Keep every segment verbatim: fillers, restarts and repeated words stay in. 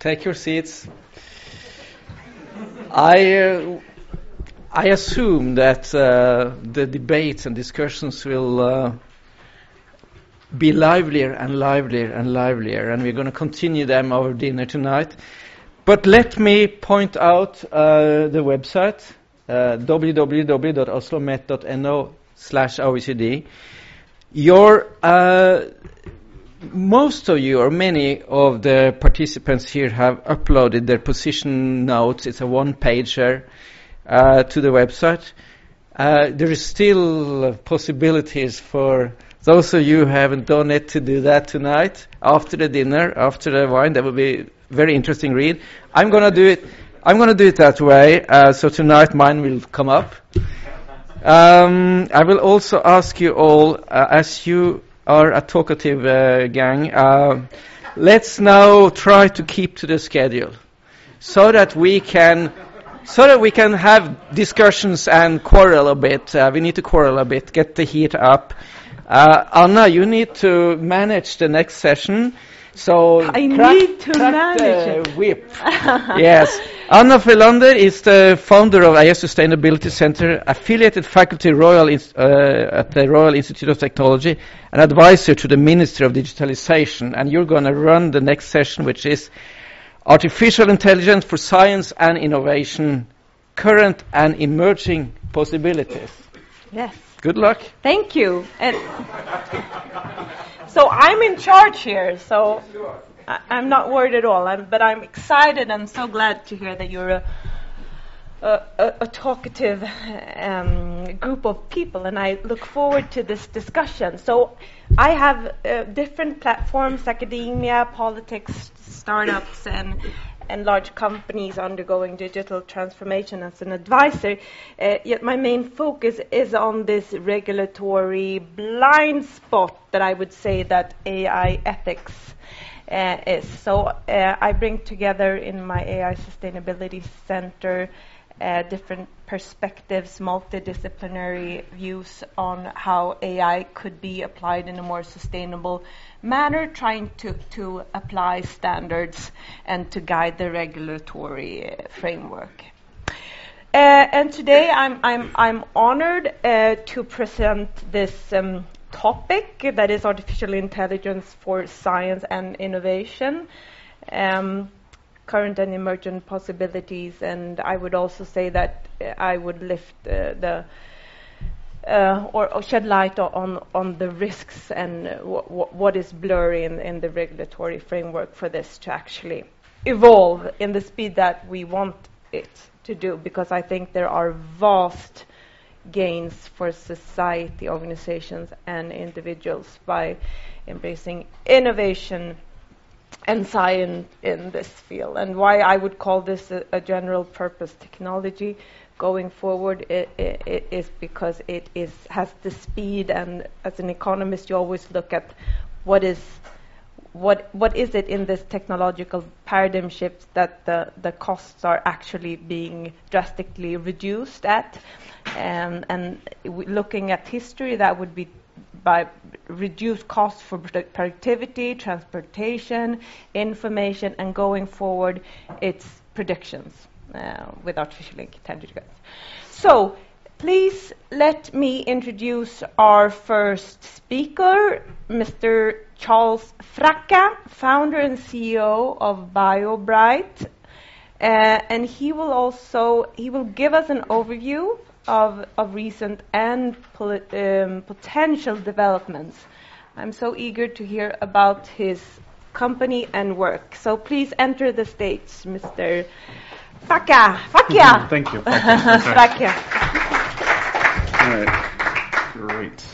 Take your seats. I uh, I assume that uh, the debates and discussions will uh, be livelier and livelier and livelier, and we're going to continue them over dinner tonight. But let me point out uh, the website, uh, w w w dot oslomet dot n o slash O E C D. Your uh, most of you, or many of the participants here, have uploaded their position notes. It's a one-pager uh, to the website. Uh, there is still possibilities for those of you who haven't done it to do that tonight, after the dinner, after the wine. That would be a very interesting read. I'm going to do it. I'm going to do it that way. Uh, so tonight, mine will come up. Um, I will also ask you all, uh, as you are a talkative uh, gang, uh, let's now try to keep to the schedule, so that we can, so that we can have discussions and quarrel a bit. Uh, we need to quarrel a bit, get the heat up. Uh, Anna, you need to manage the next session. So I crack, need to crack manage the it. whip. Yes. Anna Felander is the founder of I A Sustainability Center, affiliated faculty Royal uh, at the Royal Institute of Technology, and advisor to the Ministry of Digitalization. And you're going to run the next session, which is Artificial Intelligence for Science and Innovation, Current and Emerging Possibilities. Yes. Good luck. Thank you. And so I'm in charge here, so I, I'm not worried at all. I'm, but I'm excited and so glad to hear that you're a, a, a, a talkative um, group of people, and I look forward to this discussion. So I have uh, different platforms: academia, politics, startups, and and large companies undergoing digital transformation as an advisor. Uh, yet my main focus is on this regulatory blind spot that I would say that A I ethics uh, is. So uh, I bring together in my A I Sustainability Center uh, different perspectives, multidisciplinary views on how A I could be applied in a more sustainable manner, trying to, to apply standards and to guide the regulatory uh, framework. Uh, and today I'm, I'm, I'm honored uh, to present this um, topic that is artificial intelligence for science and innovation, um, current and emergent possibilities, and I would also say that uh, I would lift uh, the Uh, or, or shed light on on the risks and uh, w- w- what is blurry in, in the regulatory framework for this to actually evolve in the speed that we want it to do, because I think there are vast gains for society, organizations, and individuals by embracing innovation and science in this field. And why I would call this a, a general purpose technology going forward it, it, it is because it is has the speed, and as an economist you always look at what is what what is it in this technological paradigm shift that the, the costs are actually being drastically reduced at, um, and w- looking at history, that would be by reduced costs for product productivity, transportation, information, and going forward it's predictions Uh, with artificial intelligence. So, please let me introduce our first speaker, Mister Charles Fracka, founder and C E O of BioBright, uh, and he will also he will give us an overview of of recent and poli- um, potential developments. I'm so eager to hear about his company and work. So, please enter the stage, Mister Fracka. Fracka. Thank you. Fracka. All right. Great.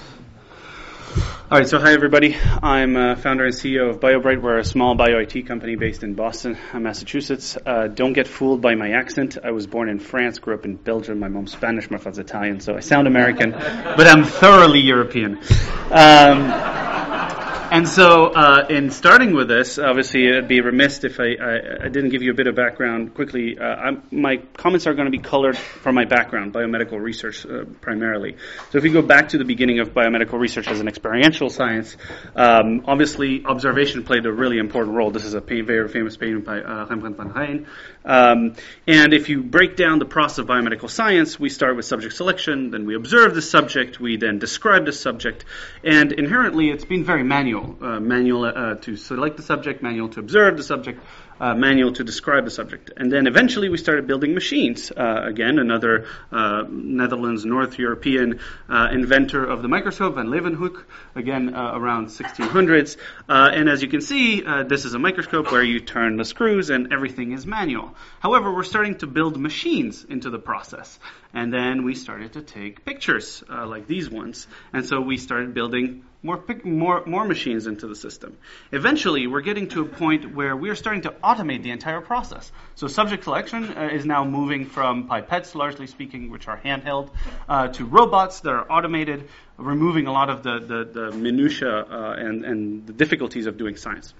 All right. So, hi everybody. I'm uh, founder and C E O of BioBright. We're a small bio I T company based in Boston, Massachusetts. Uh, don't get fooled by my accent. I was born in France, grew up in Belgium. My mom's Spanish, my father's Italian, so I sound American, but I'm thoroughly European. Um, And so, uh, in starting with this, obviously, it'd be remiss if I, I, I didn't give you a bit of background quickly. Uh, I'm, my comments are going to be colored from my background, biomedical research uh, primarily. So if we go back to the beginning of biomedical research as an experiential science, um, obviously, observation played a really important role. This is a pa- very famous painting by uh, Rembrandt van Rijn. Um, and if you break down the process of biomedical science, we start with subject selection, then we observe the subject, we then describe the subject, and inherently it's been very manual. Uh, manual uh, to select the subject, manual to observe the subject, uh, manual to describe the subject. And then eventually we started building machines. Uh, again, another uh, Netherlands, North European uh, inventor of the microscope, Van Leeuwenhoek, again uh, around sixteen hundreds. Uh, and as you can see, uh, this is a microscope where you turn the screws and everything is manual. However, we're starting to build machines into the process. And then we started to take pictures uh, like these ones. And so we started building more, pic- more, more machines into the system. Eventually, we're getting to a point where we are starting to automate the entire process. So subject selection uh, is now moving from pipettes, largely speaking, which are handheld, uh, to robots that are automated, removing a lot of the, the, the minutiae uh, and, and the difficulties of doing science.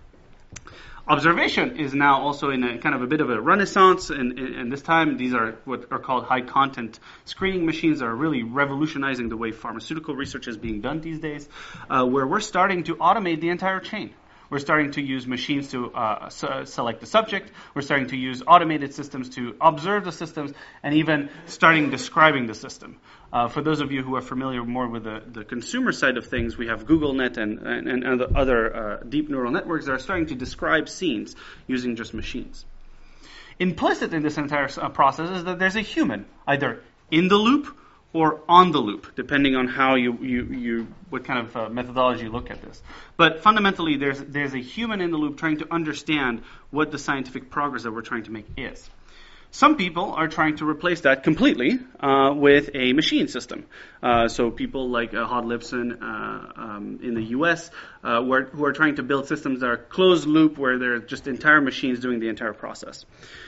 Observation is now also in a kind of a bit of a renaissance, and, and this time these are what are called high-content screening machines that are really revolutionizing the way pharmaceutical research is being done these days, uh, where we're starting to automate the entire chain. We're starting to use machines to uh, so select the subject. We're starting to use automated systems to observe the systems, and even starting describing the system. Uh, for those of you who are familiar more with the, the consumer side of things, we have GoogleNet and, and, and other uh, deep neural networks that are starting to describe scenes using just machines. Implicit in this entire uh, process is that there's a human, either in the loop or on the loop, depending on how you, you, you what kind of uh, methodology you look at this. But fundamentally, there's, there's a human in the loop trying to understand what the scientific progress that we're trying to make is. Some people are trying to replace that completely uh, with a machine system. Uh, so people like uh, Hod Lipson uh, um, in the U S uh, who, are, who are trying to build systems that are closed loop, where they're just entire machines doing the entire process.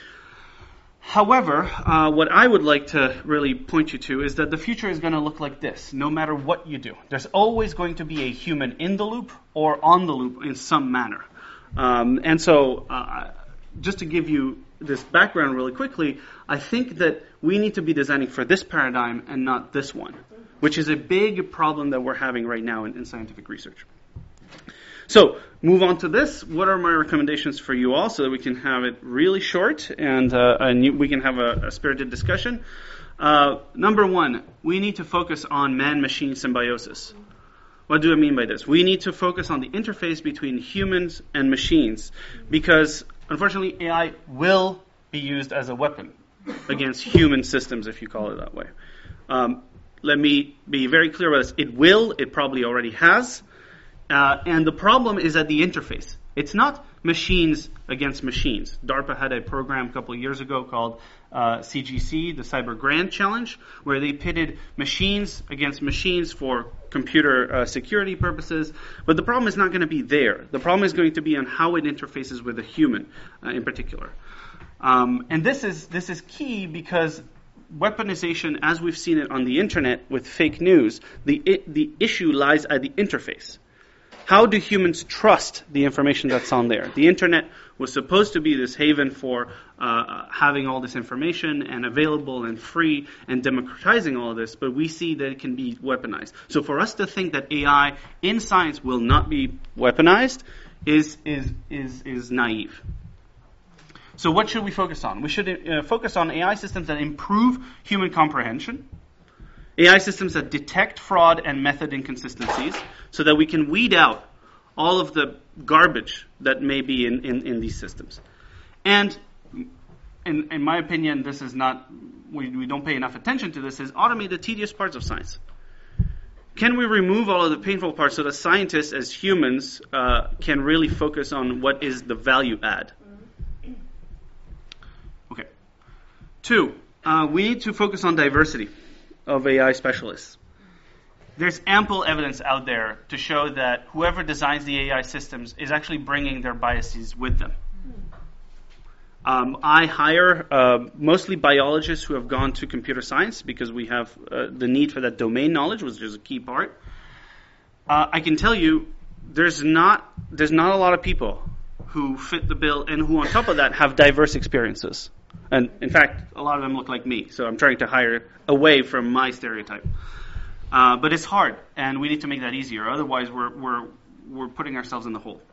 However, uh, what I would like to really point you to is that the future is going to look like this, no matter what you do. There's always going to be a human in the loop or on the loop in some manner. Um, and so, uh, just to give you this background really quickly, I think that we need to be designing for this paradigm and not this one, which is a big problem that we're having right now in, in scientific research. So, move on to this. What are my recommendations for you all so that we can have it really short and, uh, and we can have a, a spirited discussion? Uh, number one, we need to focus on man-machine symbiosis. What do I mean by this? We need to focus on the interface between humans and machines because, unfortunately, A I will be used as a weapon against human systems, if you call it that way. Um, let me be very clear about this. It will. It probably already has. Uh, and the problem is at the interface. It's not machines against machines. DARPA had a program a couple of years ago called uh, C G C, the Cyber Grand Challenge, where they pitted machines against machines for computer uh, security purposes. But the problem is not going to be there. The problem is going to be on how it interfaces with a human uh, in particular. Um, and this is this is key because weaponization, as we've seen it on the internet with fake news, the it, the issue lies at the interface. How do humans trust the information that's on there? The internet was supposed to be this haven for uh, having all this information and available and free and democratizing all of this, but we see that it can be weaponized. So for us to think that A I in science will not be weaponized is is is is naive. So what should we focus on? We should uh, focus on A I systems that improve human comprehension, A I systems that detect fraud and method inconsistencies so that we can weed out all of the garbage that may be in, in, in these systems. And in, in my opinion, this is not, we, we don't pay enough attention to this, is automate the tedious parts of science. Can we remove all of the painful parts so that scientists as humans uh, can really focus on what is the value add? Okay. Two, uh, we need to focus on diversity of A I specialists. There's ample evidence out there to show that whoever designs the A I systems is actually bringing their biases with them. Um, I hire uh, mostly biologists who have gone to computer science because we have uh, the need for that domain knowledge, which is a key part. Uh, I can tell you there's not there's not a lot of people who fit the bill and who, on top of that, have diverse experiences. And in fact, a lot of them look like me. So I'm trying to hire away from my stereotype. Uh, but it's hard, and we need to make that easier. Otherwise, we're we're we're putting ourselves in the hole.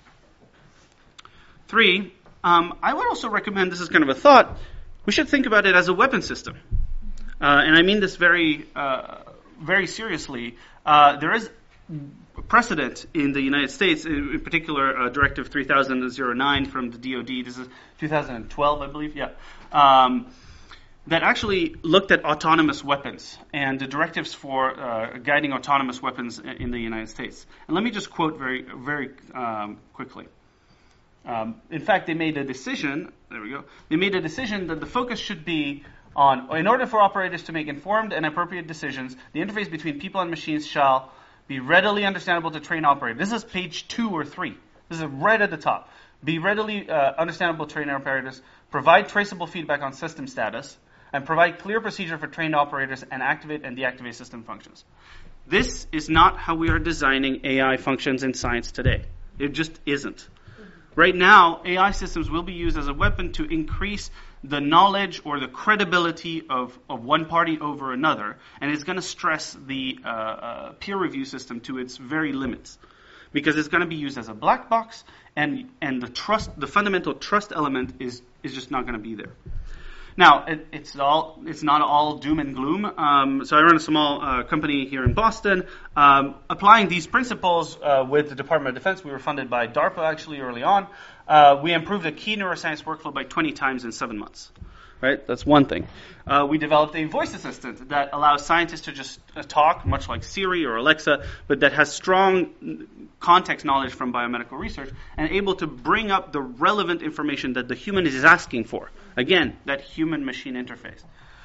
Three, um, I would also recommend, this is kind of a thought, we should think about it as a weapon system. Uh, and I mean this very, uh, very seriously. Uh, there is precedent in the United States, in, in particular uh, Directive three thousand oh nine from the D O D, this is two thousand twelve, I believe, yeah, um, that actually looked at autonomous weapons and the directives for uh, guiding autonomous weapons in, in the United States. And let me just quote very, very um, quickly. Um, in fact, they made a decision, there we go, they made a decision that the focus should be on, in order for operators to make informed and appropriate decisions, the interface between people and machines shall be readily understandable to trained operators. This is page two or three. This is right at the top. Be readily uh, understandable to trained operators, provide traceable feedback on system status, and provide clear procedure for trained operators and activate and deactivate system functions. This is not how we are designing A I functions in science today. It just isn't. Right now, A I systems will be used as a weapon to increase the knowledge or the credibility of, of one party over another, and it's going to stress the uh, uh, peer review system to its very limits, because it's going to be used as a black box, and and the trust, the fundamental trust element is is just not going to be there. Now, it, it's all it's not all doom and gloom. Um, so I run a small uh, company here in Boston. Um, applying these principles uh, with the Department of Defense, we were funded by DARPA actually early on. Uh, we improved a key neuroscience workflow by twenty times in seven months. Right, that's one thing. Uh, we developed a voice assistant that allows scientists to just uh, talk, much like Siri or Alexa, but that has strong context knowledge from biomedical research and able to bring up the relevant information that the human is asking for. Again, that human-machine interface.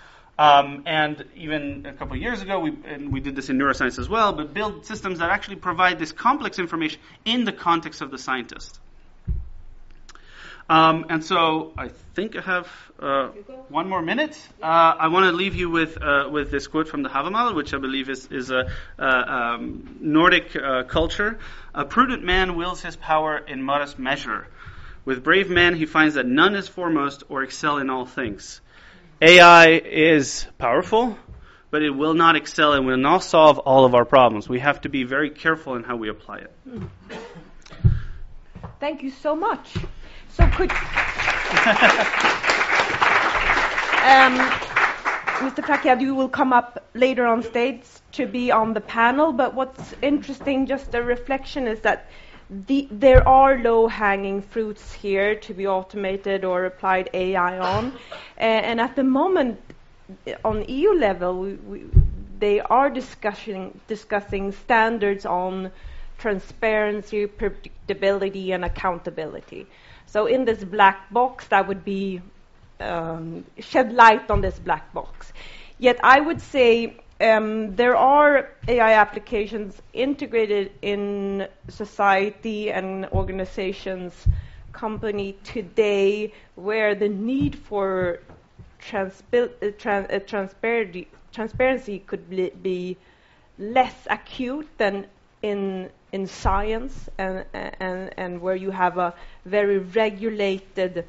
Um, and even a couple of years ago, we, and we did this in neuroscience as well, but build systems that actually provide this complex information in the context of the scientist. Um, and so I think I have uh, one more minute. Uh, I want to leave you with uh, with this quote from the Havamal, which I believe is, is a, a um, Nordic uh, culture. A prudent man wills his power in modest measure. With brave men he finds that none is foremost or excel in all things. A I is powerful, but it will not excel and will not solve all of our problems. We have to be very careful in how we apply it. Thank you so much. So could, um, Mister Prakhad, you will come up later on stage to be on the panel, but what's interesting, just a reflection, is that the, there are low-hanging fruits here to be automated or applied A I on, uh, and at the moment, on E U level, we, we, they are discussing, discussing standards on transparency, predictability, and accountability. So in this black box, that would be um, shed light on this black box. Yet I would say um, there are A I applications integrated in society and organizations, company today, where the need for transpa- uh, trans- uh, transparency, transparency could be, be less acute than in in science, and and and where you have a very regulated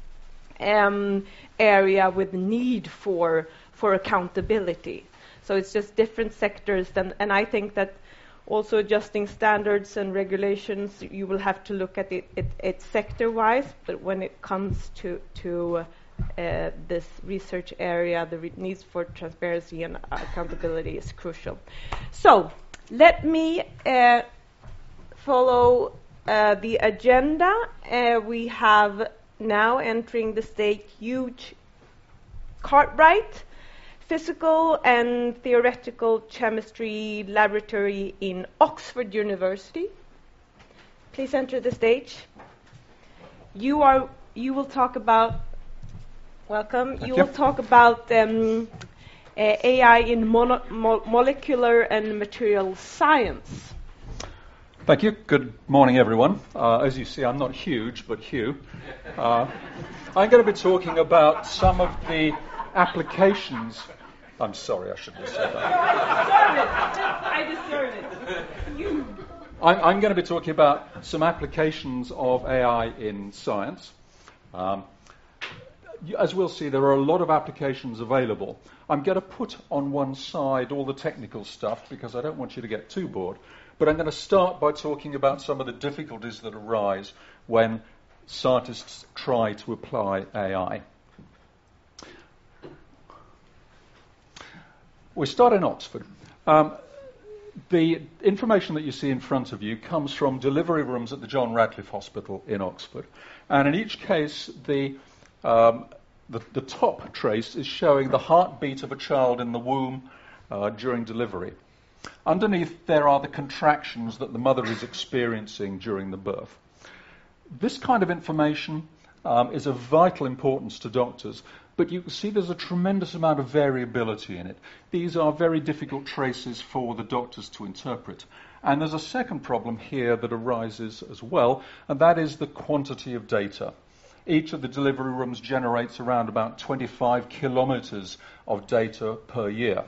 um, area with need for for accountability. So it's just different sectors, and and I think that also adjusting standards and regulations, you will have to look at it, it, it sector-wise. But when it comes to to uh, this research area, the re- needs for transparency and accountability is crucial. So let me uh, follow uh, the agenda. Uh, we have now entering the stage Hugh Cartwright, Physical and Theoretical Chemistry Laboratory in Oxford University. Please enter the stage. You are. You will talk about. Welcome. Thank you you. will talk about um, uh, A I in mono- mo- molecular and material science. Thank you. Good morning, everyone. Uh, as you see, I'm not huge, but Hugh. Uh, I'm going to be talking about some of the applications. I'm sorry, I shouldn't have said that. I deserve it. I deserve it. You. I'm, I'm going to be talking about some applications of A I in science. Um, as we'll see, there are a lot of applications available. I'm going to put on one side all the technical stuff because I don't want you to get too bored. But I'm going to start by talking about some of the difficulties that arise when scientists try to apply A I. We start in Oxford. Um, the information that you see in front of you comes from delivery rooms at the John Radcliffe Hospital in Oxford. And in each case, the, um, the, the top trace is showing the heartbeat of a child in the womb uh, during delivery. Underneath, there are the contractions that the mother is experiencing during the birth. This kind of information um, is of vital importance to doctors, but you can see there's a tremendous amount of variability in it. These are very difficult traces for the doctors to interpret. And there's a second problem here that arises as well, and that is the quantity of data. Each of the delivery rooms generates around about twenty-five kilometers of data per year.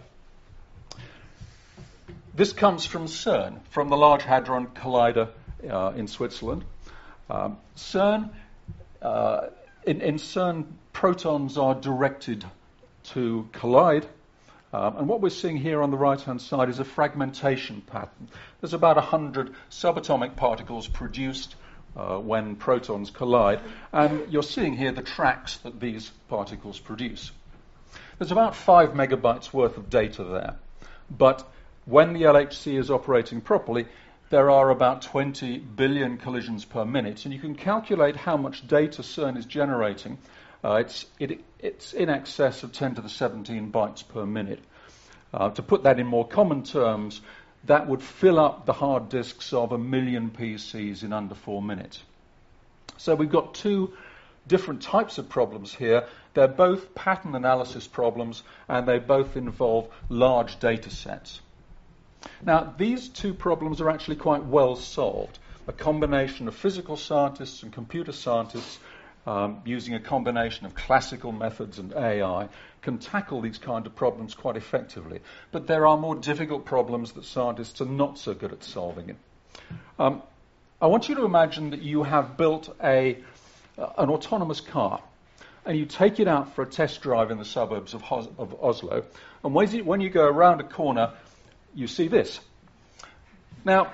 This comes from CERN, from the Large Hadron Collider uh, in Switzerland. Um, CERN, uh, in, in CERN, protons are directed to collide. Um, and what we're seeing here on the right-hand side is a fragmentation pattern. There's about one hundred subatomic particles produced uh, when protons collide. And you're seeing here the tracks that these particles produce. There's about five megabytes worth of data there. But when the L H C is operating properly, there are about twenty billion collisions per minute, and you can calculate how much data CERN is generating. Uh, it's, it, it's in excess of ten to the seventeen bytes per minute. Uh, to put that in more common terms, that would fill up the hard disks of a million P Cs in under four minutes. So we've got two different types of problems here. They're both pattern analysis problems, and they both involve large data sets. Now, these two problems are actually quite well solved. A combination of physical scientists and computer scientists, um, using a combination of classical methods and A I, can tackle these kind of problems quite effectively. But there are more difficult problems that scientists are not so good at solving. It. Um, I want you to imagine that you have built a, uh, an autonomous car, and you take it out for a test drive in the suburbs of, Hos- of Oslo, and when you go around a corner, you see this. Now,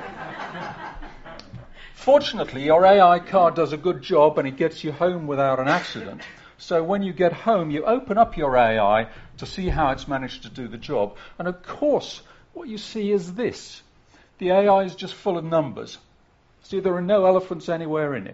fortunately, your A I car does a good job and it gets you home without an accident. So when you get home, you open up your A I to see how it's managed to do the job. And of course, what you see is this. The A I is just full of numbers. See, there are no elephants anywhere in it.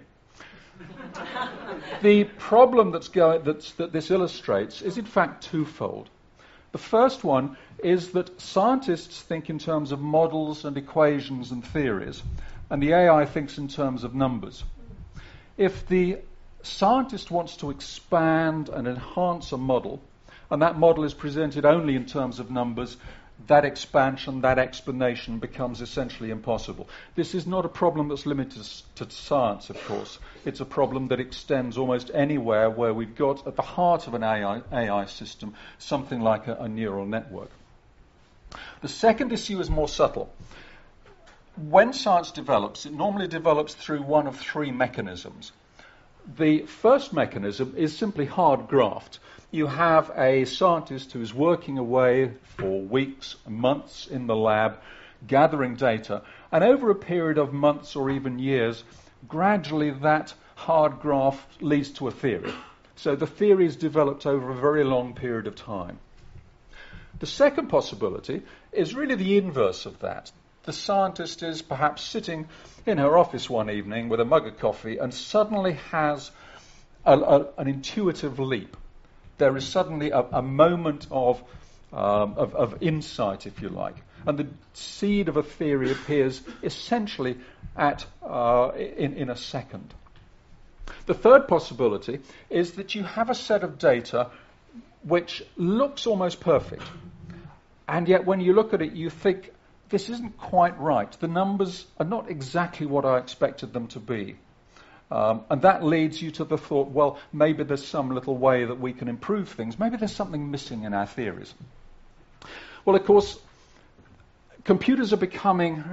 The problem that's going, that's, that this illustrates is in fact twofold. The first one is that scientists think in terms of models and equations and theories, and the A I thinks in terms of numbers. If the scientist wants to expand and enhance a model, and that model is presented only in terms of numbers, that expansion, that explanation becomes essentially impossible. This is not a problem that's limited to science, of course. It's a problem that extends almost anywhere where we've got at the heart of an A I, A I system something like a, a neural network. The second issue is more subtle. When science develops, it normally develops through one of three mechanisms. The first mechanism is simply hard graft. You have a scientist who is working away for weeks, months in the lab, gathering data, and over a period of months or even years, gradually that hard graft leads to a theory. So the theory is developed over a very long period of time. The second possibility is really the inverse of that. The scientist is perhaps sitting in her office one evening with a mug of coffee and suddenly has a, a, an intuitive leap. There is suddenly a, a moment of, um, of, of insight, if you like, and the seed of a theory appears essentially at uh, in, in a second. The third possibility is that you have a set of data which looks almost perfect, and yet when you look at it, you think, this isn't quite right. The numbers are not exactly what I expected them to be. Um, and that leads you to the thought, well, maybe there's some little way that we can improve things. Maybe there's something missing in our theories. Well, of course, computers are becoming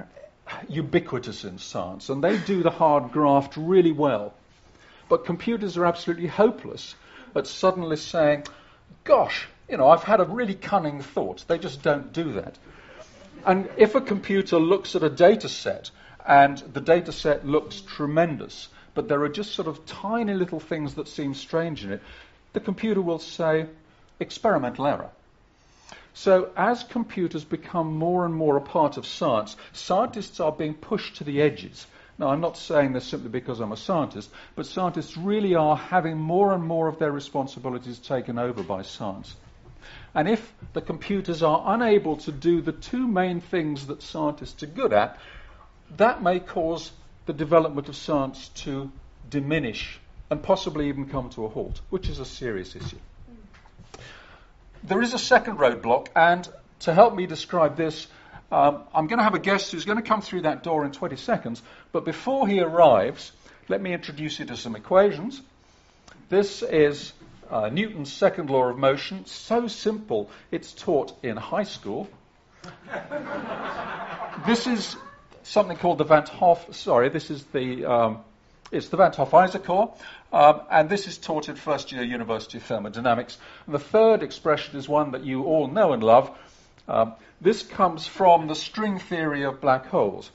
ubiquitous in science, and they do the hard graft really well. But computers are absolutely hopeless at suddenly saying, gosh, you know, I've had a really cunning thought. They just don't do that. And if a computer looks at a data set and the data set looks tremendous, but there are just sort of tiny little things that seem strange in it, the computer will say, experimental error. So as computers become more and more a part of science, scientists are being pushed to the edges. Now, I'm not saying this simply because I'm a scientist, but scientists really are having more and more of their responsibilities taken over by science. And if the computers are unable to do the two main things that scientists are good at, that may cause the development of science to diminish and possibly even come to a halt, which is a serious issue. There is a second roadblock, and to help me describe this, um, I'm going to have a guest who's going to come through that door in twenty seconds, but before he arrives, let me introduce you to some equations. This is uh, Newton's second law of motion, so simple it's taught in high school. This is something called the Van't Hoff, sorry, this is the, um, it's the Van't Hoff-Isochord, um, and this is taught in first year University of Thermodynamics. And the third expression is one that you all know and love. Um, this comes from the string theory of black holes.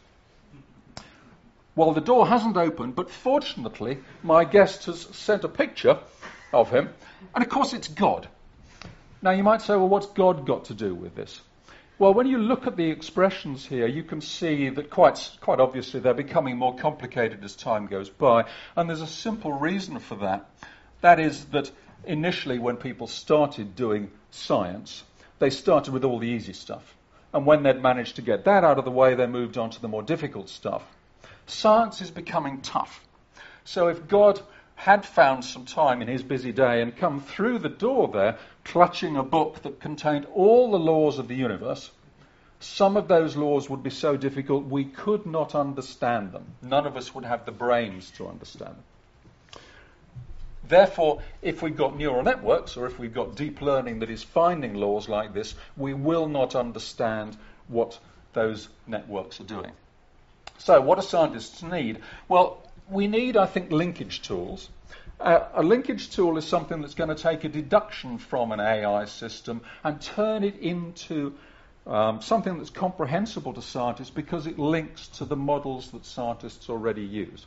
Well, the door hasn't opened, but fortunately, my guest has sent a picture of him, and of course it's God. Now, you might say, well, what's God got to do with this? Well, when you look at the expressions here, you can see that quite, quite obviously they're becoming more complicated as time goes by, and there's a simple reason for that. That is that initially when people started doing science, they started with all the easy stuff. And when they'd managed to get that out of the way, they moved on to the more difficult stuff. Science is becoming tough. So if God had found some time in his busy day and come through the door there, clutching a book that contained all the laws of the universe, some of those laws would be so difficult we could not understand them. None of us would have the brains to understand them. Therefore, if we've got neural networks, or if we've got deep learning that is finding laws like this, we will not understand what those networks are doing. So what do scientists need? Well, we need, I think, linkage tools. Uh, a linkage tool is something that's going to take a deduction from an A I system and turn it into um, something that's comprehensible to scientists because it links to the models that scientists already use.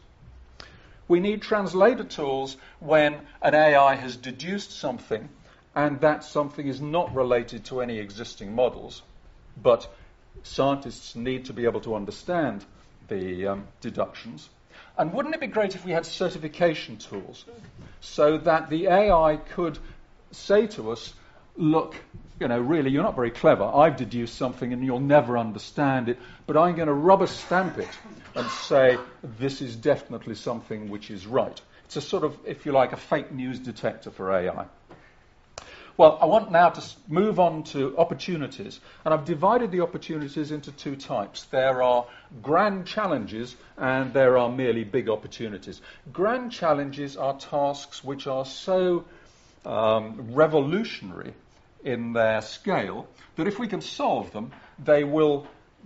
We need translator tools when an A I has deduced something and that something is not related to any existing models, but scientists need to be able to understand the um, deductions. And wouldn't it be great if we had certification tools so that the A I could say to us, look, you know, really, you're not very clever. I've deduced something and you'll never understand it, but I'm going to rubber stamp it and say this is definitely something which is right. It's a sort of, if you like, a fake news detector for A I. Well, I want now to move on to opportunities, and I've divided the opportunities into two types. There are grand challenges and there are merely big opportunities. Grand challenges are tasks which are so um, revolutionary in their scale that if we can solve them, they will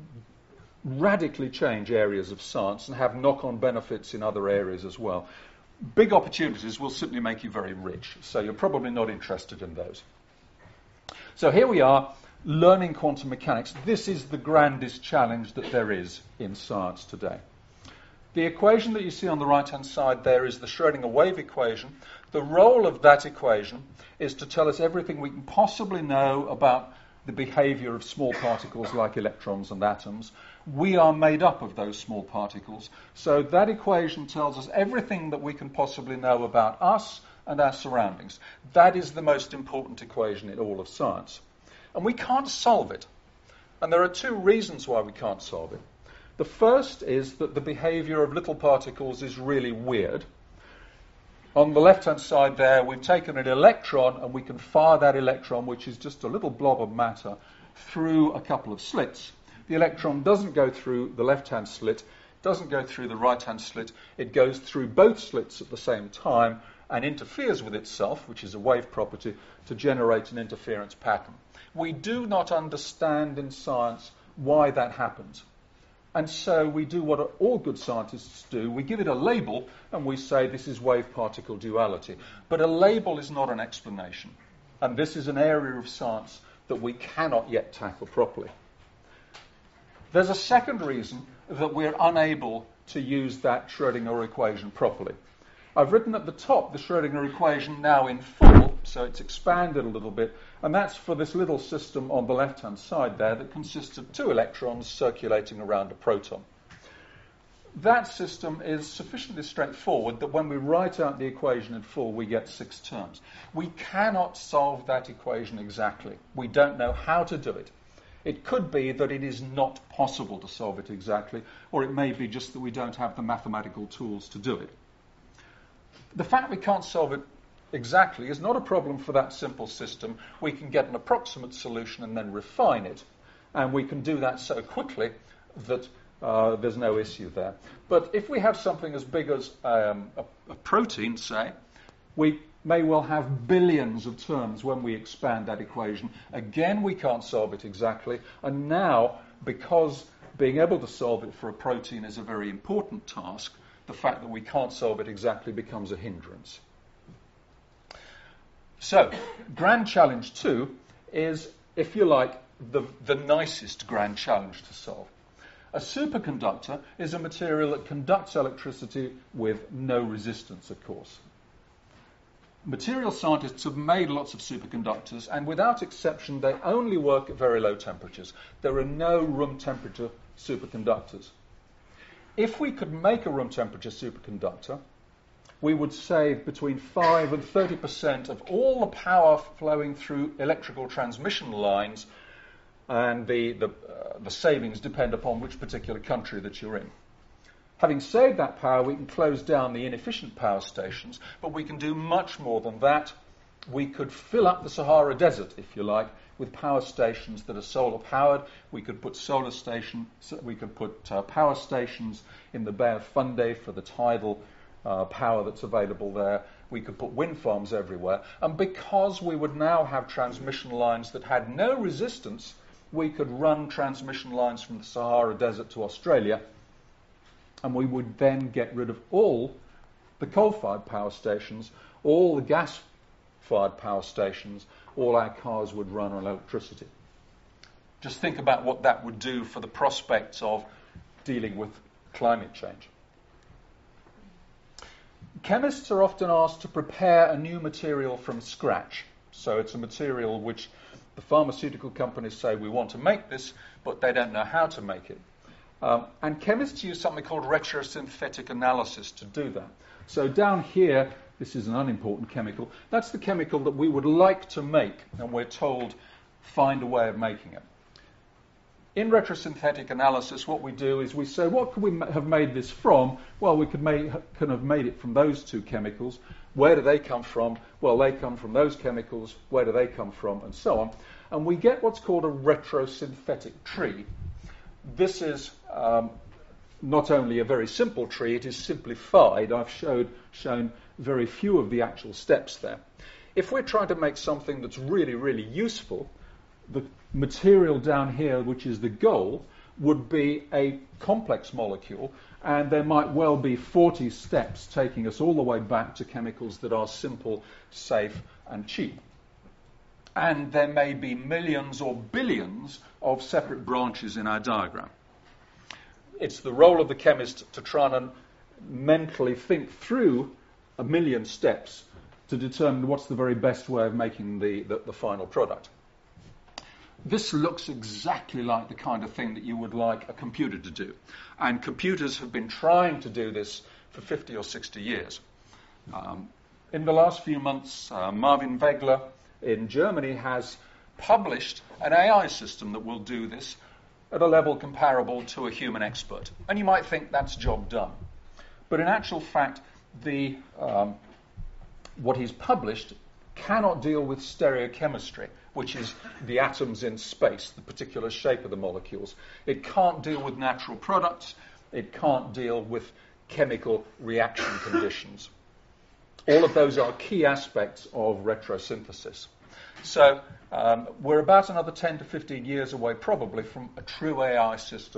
radically change areas of science and have knock-on benefits in other areas as well. Big opportunities will simply make you very rich, so you're probably not interested in those. So here we are, learning quantum mechanics. This is the grandest challenge that there is in science today. The equation that you see on the right-hand side there is the Schrödinger wave equation. The role of that equation is to tell us everything we can possibly know about the behavior of small particles like electrons and atoms. We are made up of those small particles. So that equation tells us everything that we can possibly know about us and our surroundings. That is the most important equation in all of science. And we can't solve it. And there are two reasons why we can't solve it. The first is that the behavior of little particles is really weird. On the left-hand side there, we've taken an electron and we can fire that electron, which is just a little blob of matter, through a couple of slits. The electron doesn't go through the left-hand slit, doesn't go through the right-hand slit. It goes through both slits at the same time and interferes with itself, which is a wave property, to generate an interference pattern. We do not understand in science why that happens. And so we do what all good scientists do. We give it a label and we say this is wave-particle duality. But a label is not an explanation. And this is an area of science that we cannot yet tackle properly. There's a second reason that we're unable to use that Schrödinger equation properly. I've written at the top the Schrödinger equation now in full, so it's expanded a little bit, and that's for this little system on the left-hand side there that consists of two electrons circulating around a proton. That system is sufficiently straightforward that when we write out the equation in full, we get six terms. We cannot solve that equation exactly. We don't know how to do it. It could be that it is not possible to solve it exactly, or it may be just that we don't have the mathematical tools to do it. The fact we can't solve it exactly is not a problem for that simple system. We can get an approximate solution and then refine it, and we can do that so quickly that uh, there's no issue there. But if we have something as big as um, a, a protein, say, we may well have billions of terms when we expand that equation. Again, we can't solve it exactly, and now, because being able to solve it for a protein is a very important task, the fact that we can't solve it exactly becomes a hindrance. So, grand challenge two is, if you like, the, the nicest grand challenge to solve. A superconductor is a material that conducts electricity with no resistance, of course. Material scientists have made lots of superconductors, and without exception, they only work at very low temperatures. There are no room temperature superconductors. If we could make a room temperature superconductor, we would save between five and thirty percent of all the power flowing through electrical transmission lines, and the, the, uh, the savings depend upon which particular country that you're in. Having saved that power, we can close down the inefficient power stations, but we can do much more than that. We could fill up the Sahara Desert, if you like, with power stations that are solar powered. We could put solar station, we could put uh, power stations in the Bay of Fundy for the tidal uh, power that's available there. We could put wind farms everywhere. And because we would now have transmission lines that had no resistance, we could run transmission lines from the Sahara Desert to Australia, and we would then get rid of all the coal-fired power stations, all the gas-fired power stations. All our cars would run on electricity. Just think about what that would do for the prospects of dealing with climate change. Chemists are often asked to prepare a new material from scratch. So it's a material which the pharmaceutical companies say, we want to make this, but they don't know how to make it. Um, and chemists use something called retrosynthetic analysis to do that. So down here, this is an unimportant chemical. That's the chemical that we would like to make, and we're told, find a way of making it. In retrosynthetic analysis, what we do is we say, what could we ma- have made this from? Well, we could, make, could have made it from those two chemicals. Where do they come from? Well, they come from those chemicals. Where do they come from? And so on. And we get what's called a retrosynthetic tree. This is um, not only a very simple tree, it is simplified. I've showed, shown very few of the actual steps there. If we're trying to make something that's really, really useful, the material down here, which is the goal, would be a complex molecule, and there might well be forty steps taking us all the way back to chemicals that are simple, safe, and cheap. And there may be millions or billions of separate branches in our diagram. It's the role of the chemist to try and mentally think through a million steps to determine what's the very best way of making the, the, the final product. This looks exactly like the kind of thing that you would like a computer to do. And computers have been trying to do this for fifty or sixty years. Um, in the last few months, uh, Marvin Wegler in Germany has published an A I system that will do this at a level comparable to a human expert. And you might think that's job done. But in actual fact, the um, what he's published cannot deal with stereochemistry, which is the atoms in space, the particular shape of the molecules. It can't deal with natural products. It can't deal with chemical reaction conditions. All of those are key aspects of retrosynthesis. So um, we're about another ten to fifteen years away, probably, from a true A I system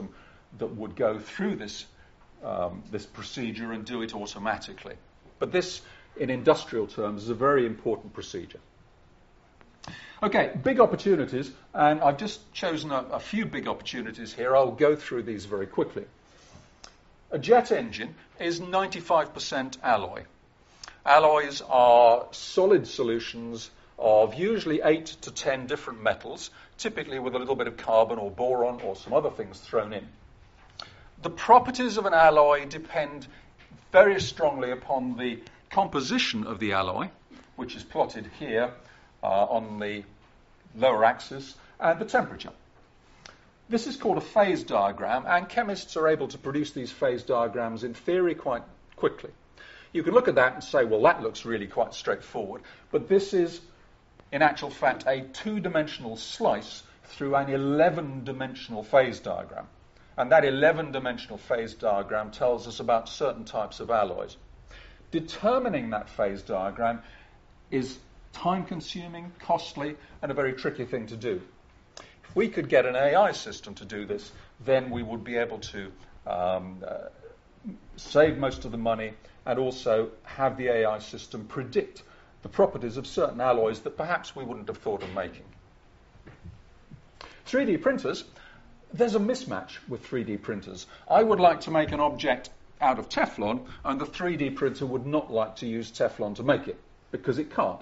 that would go through this, um, this procedure and do it automatically. But this, in industrial terms, is a very important procedure. Okay, big opportunities, and I've just chosen a, a few big opportunities here. I'll go through these very quickly. A jet engine is ninety-five percent alloy. Alloys are solid solutions of usually eight to ten different metals, typically with a little bit of carbon or boron or some other things thrown in. The properties of an alloy depend very strongly upon the composition of the alloy, which is plotted here uh, on the lower axis, and the temperature. This is called a phase diagram, and chemists are able to produce these phase diagrams in theory quite quickly. You can look at that and say, well, that looks really quite straightforward, but this is, in actual fact, a two-dimensional slice through an eleven-dimensional phase diagram. And that eleven-dimensional phase diagram tells us about certain types of alloys. Determining that phase diagram is time-consuming, costly, and a very tricky thing to do. If we could get an A I system to do this, then we would be able to um, uh, save most of the money and also have the A I system predict the properties of certain alloys that perhaps we wouldn't have thought of making. three D printers, there's a mismatch with three D printers. I would like to make an object out of Teflon, and the three D printer would not like to use Teflon to make it, because it can't.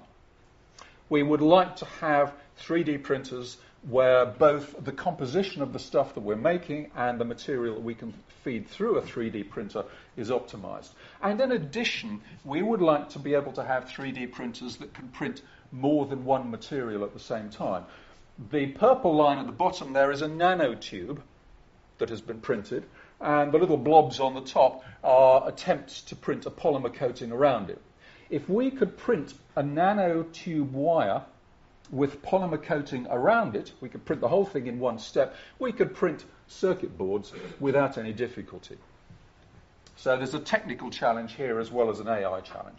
We would like to have three D printers where both the composition of the stuff that we're making and the material that we can feed through a three D printer is optimized. And in addition, we would like to be able to have three D printers that can print more than one material at the same time. The purple line at the bottom there is a nanotube that has been printed, and the little blobs on the top are attempts to print a polymer coating around it. If we could print a nanotube wire with polymer coating around it, we could print the whole thing in one step, we could print circuit boards without any difficulty. So there's a technical challenge here as well as an A I challenge.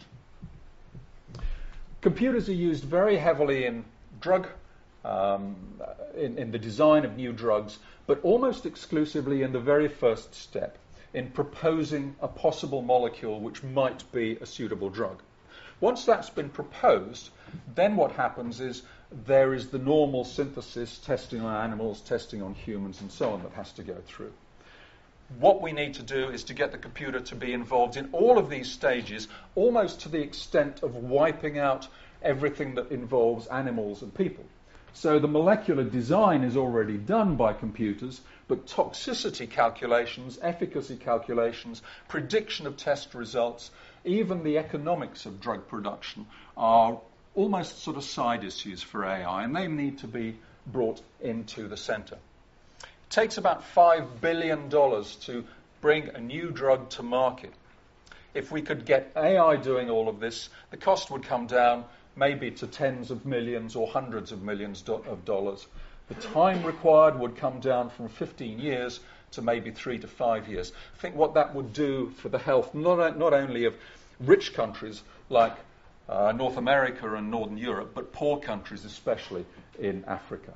Computers are used very heavily in drug, um, in, in the design of new drugs, but almost exclusively in the very first step, in proposing a possible molecule which might be a suitable drug. Once that's been proposed, then what happens is there is the normal synthesis, testing on animals, testing on humans, and so on that has to go through. What we need to do is to get the computer to be involved in all of these stages, almost to the extent of wiping out everything that involves animals and people. So the molecular design is already done by computers, but toxicity calculations, efficacy calculations, prediction of test results, even the economics of drug production are almost sort of side issues for A I, and they need to be brought into the center. It takes about five billion dollars to bring a new drug to market. If we could get A I doing all of this, the cost would come down maybe to tens of millions or hundreds of millions do- of dollars. The time required would come down from fifteen years to maybe three to five years. Think what that would do for the health not, not only of rich countries like uh, North America and Northern Europe, but poor countries, especially in Africa.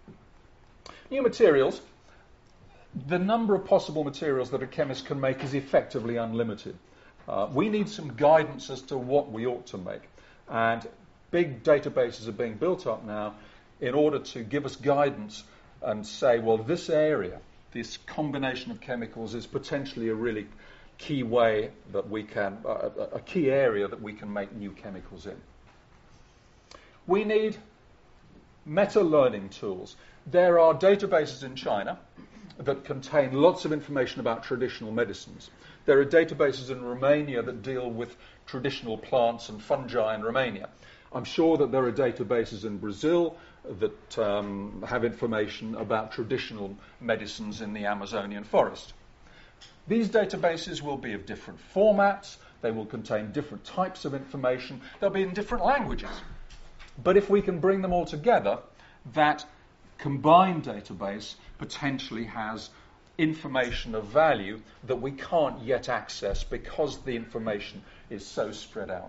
New materials. The number of possible materials that a chemist can make is effectively unlimited. Uh, we need some guidance as to what we ought to make. And big databases are being built up now in order to give us guidance and say, well, this area, this combination of chemicals is potentially a really key way that we can, uh, a key area that we can make new chemicals in. We need meta-learning tools. There are databases in China that contain lots of information about traditional medicines. There are databases in Romania that deal with traditional plants and fungi in Romania. I'm sure that there are databases in Brazil that um, have information about traditional medicines in the Amazonian forest. These databases will be of different formats, they will contain different types of information, they'll be in different languages. But if we can bring them all together, that combined database potentially has information of value that we can't yet access because the information is so spread out.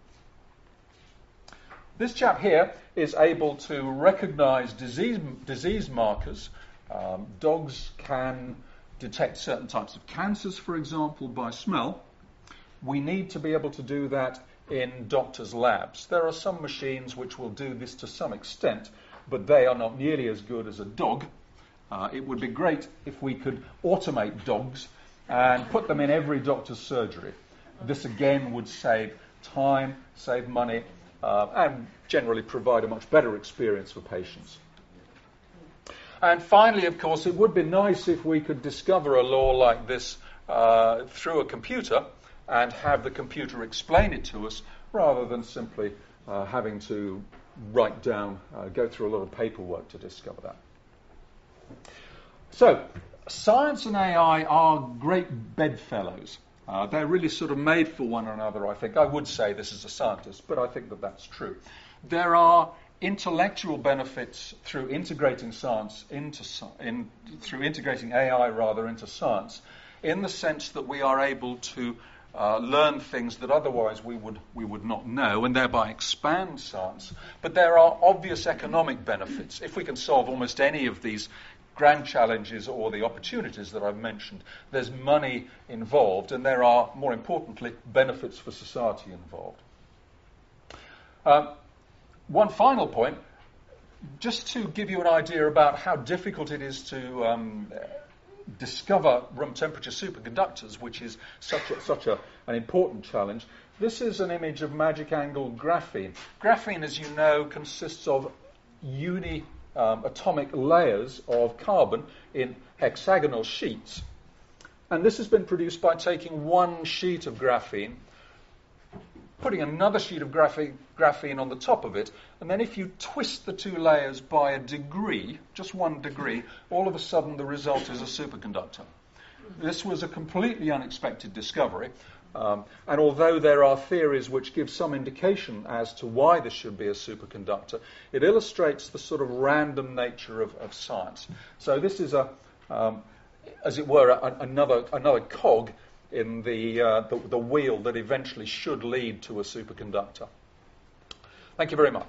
This chap here is able to recognize disease, disease markers. Um, dogs can detect certain types of cancers, for example, by smell, we need to be able to do that in doctors' labs. There are some machines which will do this to some extent, but they are not nearly as good as a dog. Uh, it would be great if we could automate dogs and put them in every doctor's surgery. This again would save time, save money, uh, and generally provide a much better experience for patients. And finally, of course, it would be nice if we could discover a law like this uh, through a computer and have the computer explain it to us rather than simply uh, having to write down, uh, go through a lot of paperwork to discover that. So, science and A I are great bedfellows. Uh, they're really sort of made for one another, I think. I would say this as a scientist, but I think that that's true. There are intellectual benefits through integrating science into in, through integrating A I rather into science, in the sense that we are able to uh, learn things that otherwise we would we would not know, and thereby expand science. But there are obvious economic benefits if we can solve almost any of these grand challenges or the opportunities that I've mentioned. There's money involved, and there are, more importantly, benefits for society involved. Um, one final point, just to give you an idea about how difficult it is to um, discover room temperature superconductors, which is such a, such a, an important challenge. This is an image of magic angle graphene. Graphene, as you know, consists of uni Um, atomic layers of carbon in hexagonal sheets. And this has been produced by taking one sheet of graphene, putting another sheet of graphene, graphene on the top of it, and then if you twist the two layers by a degree, just one degree, all of a sudden the result is a superconductor. This was a completely unexpected discovery. Um, and although there are theories which give some indication as to why this should be a superconductor, it illustrates the sort of random nature of, of science. So this is a, um, as it were, a, another another cog in the, uh, the the wheel that eventually should lead to a superconductor. Thank you very much.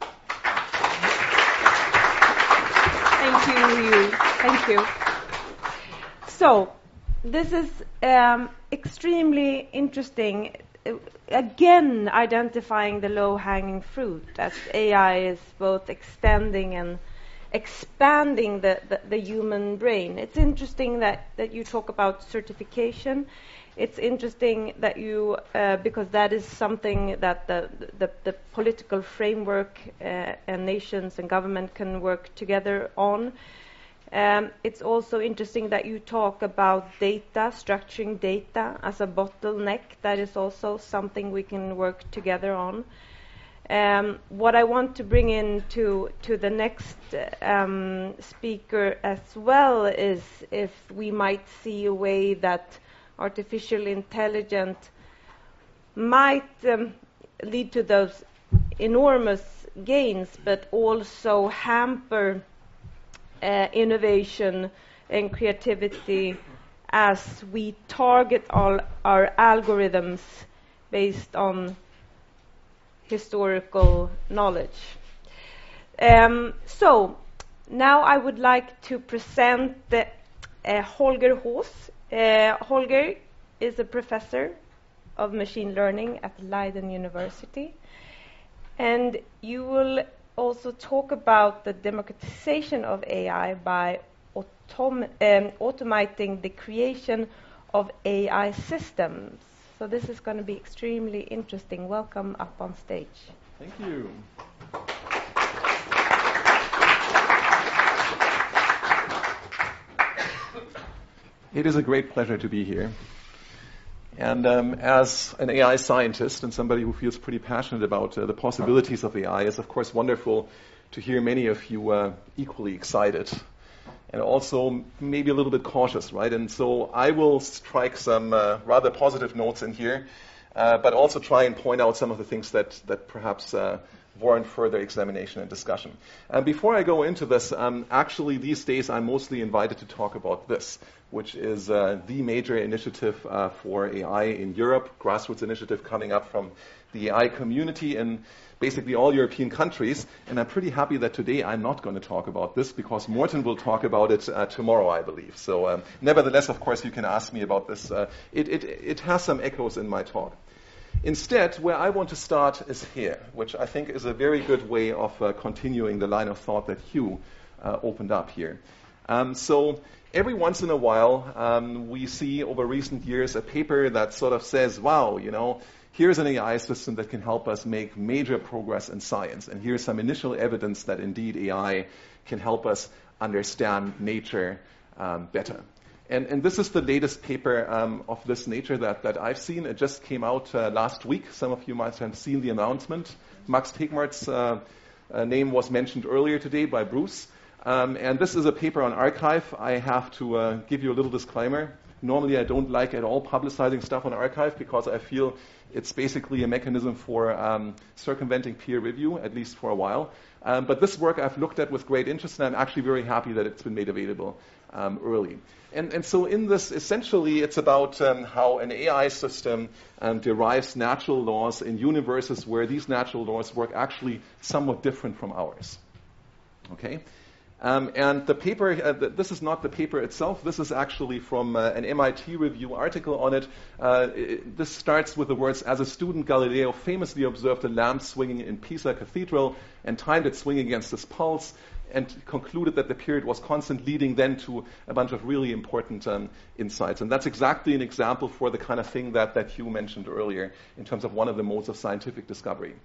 Thank you. Thank you. So, this is um, extremely interesting. Uh, again, identifying the low-hanging fruit as A I is both extending and expanding the, the, the human brain. It's interesting that, that you talk about certification. It's interesting that you, uh, because that is something that the, the, the political framework uh, and nations and government can work together on. Um, it's also interesting that you talk about data, structuring data as a bottleneck. That is also something we can work together on. Um, what I want to bring in to, to the next um, speaker as well is if we might see a way that artificial intelligence might um, lead to those enormous gains, but also hamper Uh, innovation and creativity as we target all our algorithms based on historical knowledge. Um, so now I would like to present the, uh, Holger Hoos. Uh, Holger is a professor of machine learning at Leiden University, and you will also talk about the democratization of A I by autom- um, automating the creation of A I systems. So this is going to be extremely interesting. Welcome up on stage. Thank you. It is a great pleasure to be here. And um, as an A I scientist and somebody who feels pretty passionate about uh, the possibilities of A I, it's of course wonderful to hear many of you uh, equally excited and also maybe a little bit cautious, right? And so I will strike some uh, rather positive notes in here, uh, but also try and point out some of the things that, that perhaps uh, warrant further examination and discussion. And before I go into this, um, actually these days I'm mostly invited to talk about this, which is uh, the major initiative uh, for A I in Europe, grassroots initiative coming up from the A I community in basically all European countries. And I'm pretty happy that today I'm not going to talk about this because Morten will talk about it uh, tomorrow, I believe. So um, nevertheless, of course, you can ask me about this. Uh, it, it, it has some echoes in my talk. Instead, where I want to start is here, which I think is a very good way of uh, continuing the line of thought that Hugh uh, opened up here. Um, so every once in a while, um, we see over recent years a paper that sort of says, wow, you know, here's an A I system that can help us make major progress in science. And here's some initial evidence that indeed A I can help us understand nature um, better. And, and this is the latest paper um, of this nature that, that I've seen. It just came out uh, last week. Some of you might have seen the announcement. Max Tegmart's uh, uh, name was mentioned earlier today by Bruce. Um, and this is a paper on arXiv. I have to uh, give you a little disclaimer. Normally, I don't like at all publicizing stuff on arXiv because I feel it's basically a mechanism for um, circumventing peer review, at least for a while. Um, but this work I've looked at with great interest, and I'm actually very happy that it's been made available um, early. And, and so in this, essentially, it's about um, how an A I system um, derives natural laws in universes where these natural laws work actually somewhat different from ours. Okay? Um, and the paper, uh, the, this is not the paper itself. This is actually from uh, an M I T review article on it. Uh, it. This starts with the words, as a student, Galileo famously observed a lamp swinging in Pisa Cathedral and timed its swing against his pulse and concluded that the period was constant, leading then to a bunch of really important um, insights. And that's exactly an example for the kind of thing that, that Hugh mentioned earlier in terms of one of the modes of scientific discovery.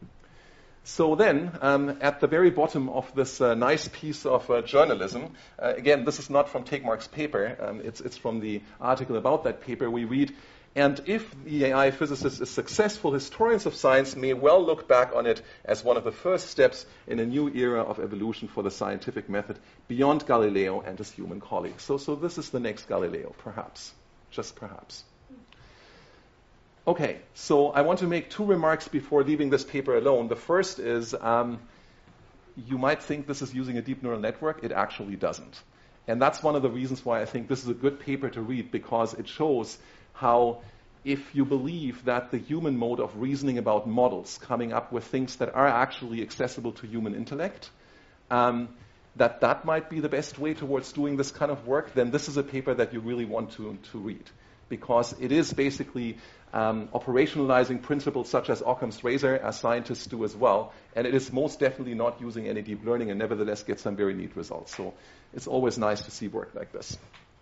So then, um, at the very bottom of this uh, nice piece of uh, journalism, uh, again, this is not from Tegmart's paper, um, it's, it's from the article about that paper, we read, and if the A I physicist is successful, historians of science may well look back on it as one of the first steps in a new era of evolution for the scientific method beyond Galileo and his human colleagues. So, so this is the next Galileo, perhaps, just perhaps. Okay, so I want to make two remarks before leaving this paper alone. The first is, um, you might think this is using a deep neural network. It actually doesn't. And that's one of the reasons why I think this is a good paper to read, because it shows how if you believe that the human mode of reasoning about models, coming up with things that are actually accessible to human intellect, um, that that might be the best way towards doing this kind of work, then this is a paper that you really want to, to read. Because it is basically um, operationalizing principles such as Occam's razor, as scientists do as well, and it is most definitely not using any deep learning and nevertheless gets some very neat results. So it's always nice to see work like this.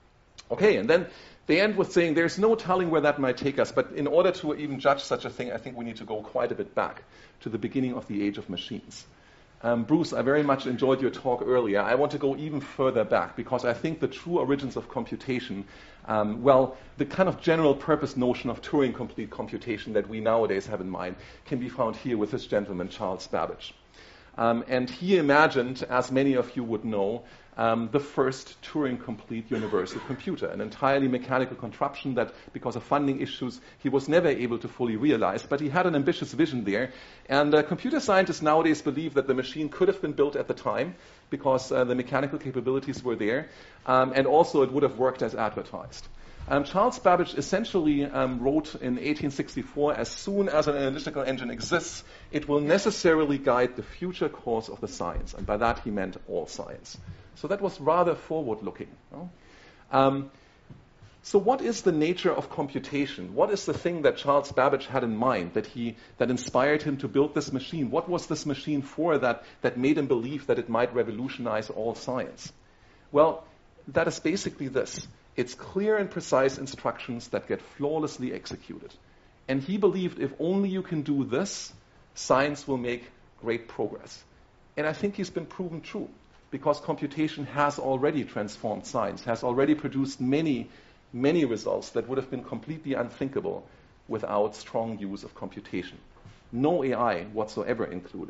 Okay, and then they end with saying there's no telling where that might take us, but in order to even judge such a thing, I think we need to go quite a bit back to the beginning of the age of machines. Um, Bruce, I very much enjoyed your talk earlier. I want to go even further back because I think the true origins of computation, um, well, the kind of general purpose notion of Turing-complete computation that we nowadays have in mind can be found here with this gentleman, Charles Babbage. Um, and he imagined, as many of you would know, um, the first Turing-complete universal computer, an entirely mechanical contraption that, because of funding issues, he was never able to fully realize. But he had an ambitious vision there. And uh, computer scientists nowadays believe that the machine could have been built at the time because uh, the mechanical capabilities were there. Um, and also it would have worked as advertised. Um, Charles Babbage essentially um, wrote in eighteen sixty-four, as soon as an analytical engine exists, it will necessarily guide the future course of the science. And by that he meant all science. So that was rather forward-looking. You know? um, so what is the nature of computation? What is the thing that Charles Babbage had in mind that he that inspired him to build this machine? What was this machine for that, that made him believe that it might revolutionize all science? Well, that is basically this. It's clear and precise instructions that get flawlessly executed. And he believed if only you can do this, science will make great progress. And I think he's been proven true, because computation has already transformed science, has already produced many, many results that would have been completely unthinkable without strong use of computation. No A I whatsoever included.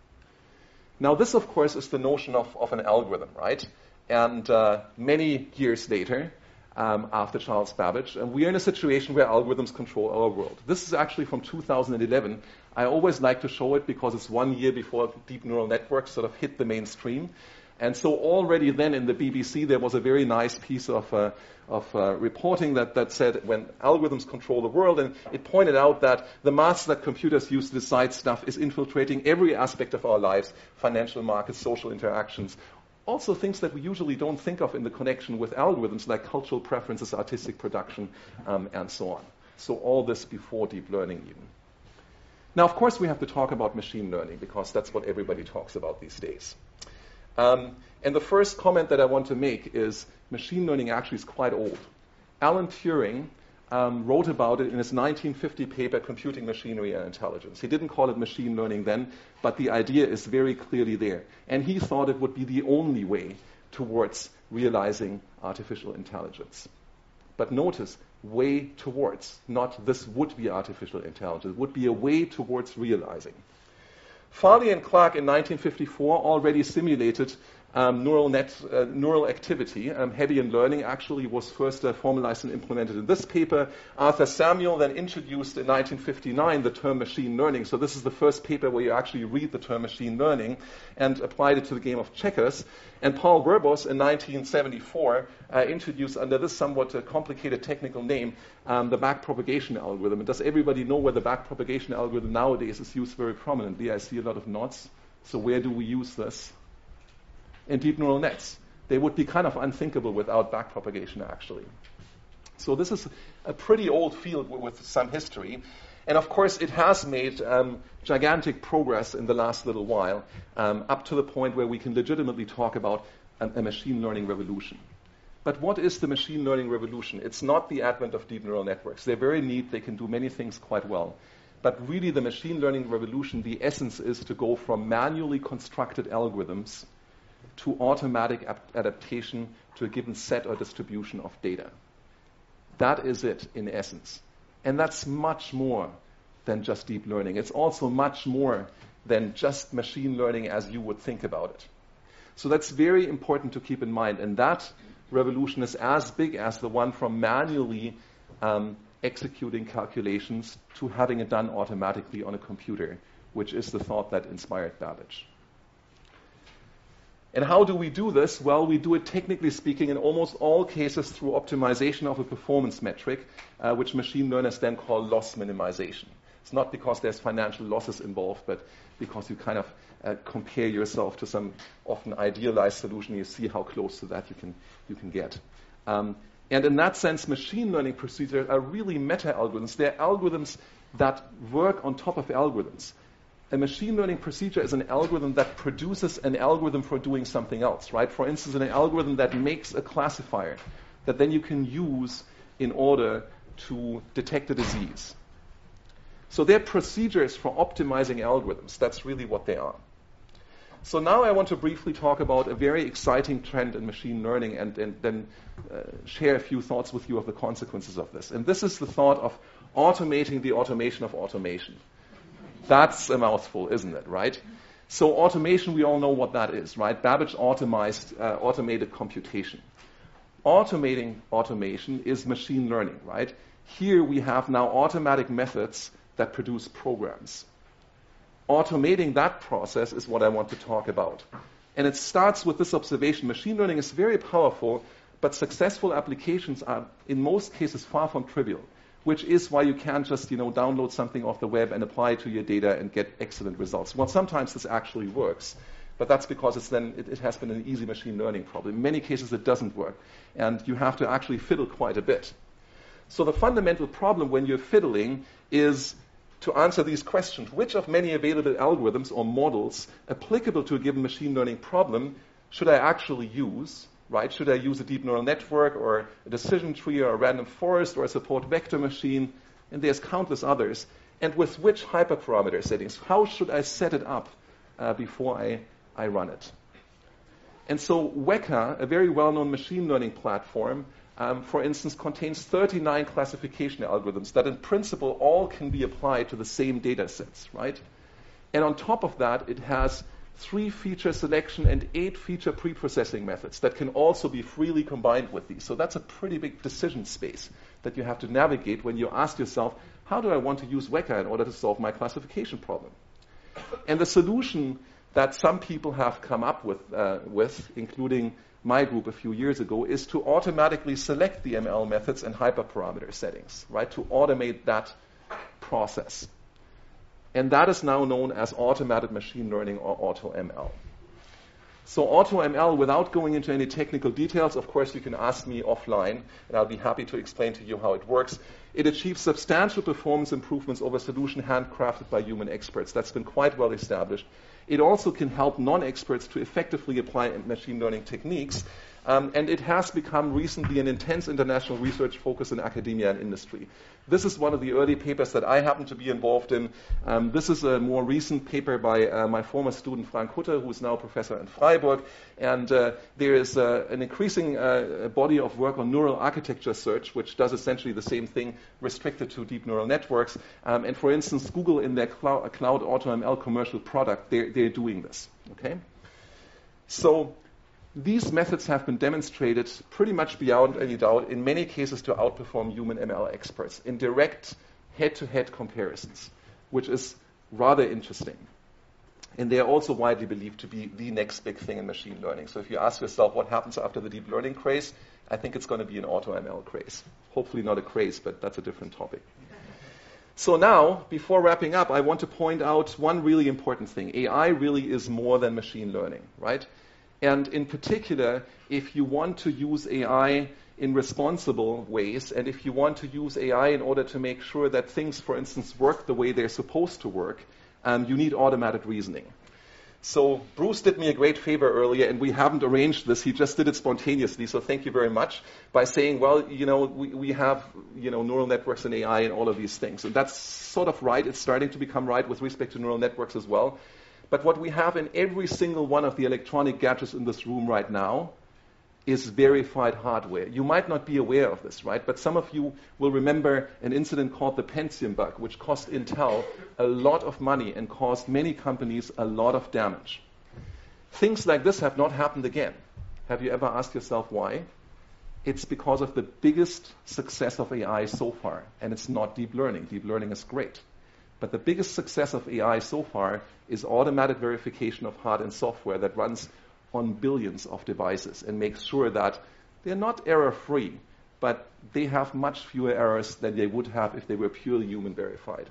Now this, of course, is the notion of, of an algorithm, right? And uh, many years later, Um, after Charles Babbage, and we are in a situation where algorithms control our world. This is actually from two thousand eleven. I always like to show it because it's one year before deep neural networks sort of hit the mainstream. And so already then in the B B C there was a very nice piece of, uh, of uh, reporting that, that said when algorithms control the world, and it pointed out that the maths that computers use to decide stuff is infiltrating every aspect of our lives, financial markets, social interactions, also things that we usually don't think of in the connection with algorithms like cultural preferences, artistic production, um, and so on. So all this before deep learning even. Now, of course, we have to talk about machine learning because that's what everybody talks about these days. Um, and the first comment that I want to make is machine learning actually is quite old. Alan Turing um, wrote about it in his nineteen fifty paper, Computing Machinery and Intelligence. He didn't call it machine learning then, but the idea is very clearly there. And he thought it would be the only way towards realizing artificial intelligence. But notice, way towards, not this would be artificial intelligence, it would be a way towards realizing. Farley and Clark in nineteen fifty-four already simulated um, neural net, uh, neural activity. Um, Hebbian learning actually was first uh, formalized and implemented in this paper. Arthur Samuel then introduced in nineteen fifty-nine the term machine learning. So this is the first paper where you actually read the term machine learning and applied it to the game of checkers. And Paul Werbos in nineteen seventy-four uh, introduced under this somewhat uh, complicated technical name um, the backpropagation algorithm. And does everybody know where the backpropagation algorithm nowadays is used very prominently? I see a lot of nods. So where do we use this? In deep neural nets. They would be kind of unthinkable without backpropagation, actually. So this is a pretty old field w- with some history. And of course, it has made um, gigantic progress in the last little while, um, up to the point where we can legitimately talk about a, a machine learning revolution. But what is the machine learning revolution? It's not the advent of deep neural networks. They're very neat. They can do many things quite well. But really, the machine learning revolution, the essence is to go from manually constructed algorithms to automatic ap- adaptation to a given set or distribution of data. That is it, in essence. And that's much more than just deep learning. It's also much more than just machine learning as you would think about it. So that's very important to keep in mind. And that revolution is as big as the one from manually um, executing calculations to having it done automatically on a computer, which is the thought that inspired Babbage. And how do we do this? Well, we do it, technically speaking, in almost all cases through optimization of a performance metric, uh, which machine learners then call loss minimization. It's not because there's financial losses involved, but because you kind of uh, compare yourself to some often idealized solution. You see how close to that you can you can get. Um, and in that sense, machine learning procedures are really meta-algorithms. They're algorithms that work on top of algorithms. A machine learning procedure is an algorithm that produces an algorithm for doing something else, right? For instance, an algorithm that makes a classifier that then you can use in order to detect a disease. So they're procedures for optimizing algorithms. That's really what they are. So now I want to briefly talk about a very exciting trend in machine learning and, and then uh, share a few thoughts with you of the consequences of this. And this is the thought of automating the automation of automation. That's a mouthful, isn't it, right? So automation, we all know what that is, right? Babbage automized, uh, automated computation. Automating automation is machine learning, right? Here we have now automatic methods that produce programs. Automating that process is what I want to talk about. And it starts with this observation. Machine learning is very powerful, but successful applications are, in most cases, far from trivial, which is why you can't just, you know, download something off the web and apply it to your data and get excellent results. Well, sometimes this actually works, but that's because it's then it, it has been an easy machine learning problem. In many cases, it doesn't work, and you have to actually fiddle quite a bit. So the fundamental problem when you're fiddling is to answer these questions. Which of many available algorithms or models applicable to a given machine learning problem should I actually use? Right? Should I use a deep neural network or a decision tree or a random forest or a support vector machine? And there's countless others. And with which hyperparameter settings? How should I set it up uh, before I, I run it? And so Weka, a very well-known machine learning platform, um, for instance, contains thirty-nine classification algorithms that in principle all can be applied to the same data sets, right? And on top of that, it has three feature selection and eight feature pre-processing methods that can also be freely combined with these. So that's a pretty big decision space that you have to navigate when you ask yourself, how do I want to use Weka in order to solve my classification problem? And the solution that some people have come up with, uh, with, including my group a few years ago, is to automatically select the M L methods and hyperparameter settings, right? To automate that process. And that is now known as automated machine learning or auto M L. So auto M L, without going into any technical details, of course you can ask me offline, and I'll be happy to explain to you how it works. It achieves substantial performance improvements over a solution handcrafted by human experts. That's been quite well established. It also can help non-experts to effectively apply machine learning techniques. Um, and it has become recently an intense international research focus in academia and industry. This is one of the early papers that I happen to be involved in. Um, this is a more recent paper by uh, my former student Frank Hutter, who is now a professor in Freiburg. And uh, there is uh, an increasing uh, body of work on neural architecture search, which does essentially the same thing, restricted to deep neural networks. Um, and for instance, Google in their cloud, cloud AutoML commercial product, they're, they're doing this. Okay, so these methods have been demonstrated pretty much beyond any doubt, in many cases, to outperform human M L experts in direct head-to-head comparisons, which is rather interesting. And they are also widely believed to be the next big thing in machine learning. So if you ask yourself what happens after the deep learning craze, I think it's going to be an auto M L craze. Hopefully not a craze, but that's a different topic. So now, before wrapping up, I want to point out one really important thing. A I really is more than machine learning, right? And in particular, if you want to use A I in responsible ways, and if you want to use A I in order to make sure that things, for instance, work the way they're supposed to work, um, you need automated reasoning. So Bruce did me a great favor earlier, and we haven't arranged this. He just did it spontaneously, so thank you very much, by saying, well, you know, we, we have, you know, neural networks and A I and all of these things. And that's sort of right. It's starting to become right with respect to neural networks as well. But what we have in every single one of the electronic gadgets in this room right now is verified hardware. You might not be aware of this, right? But some of you will remember an incident called the Pentium bug, which cost Intel a lot of money and caused many companies a lot of damage. Things like this have not happened again. Have you ever asked yourself why? It's because of the biggest success of A I so far, and it's not deep learning. Deep learning is great. But the biggest success of A I so far is automatic verification of hard and software that runs on billions of devices and makes sure that they're not error-free, but they have much fewer errors than they would have if they were purely human verified.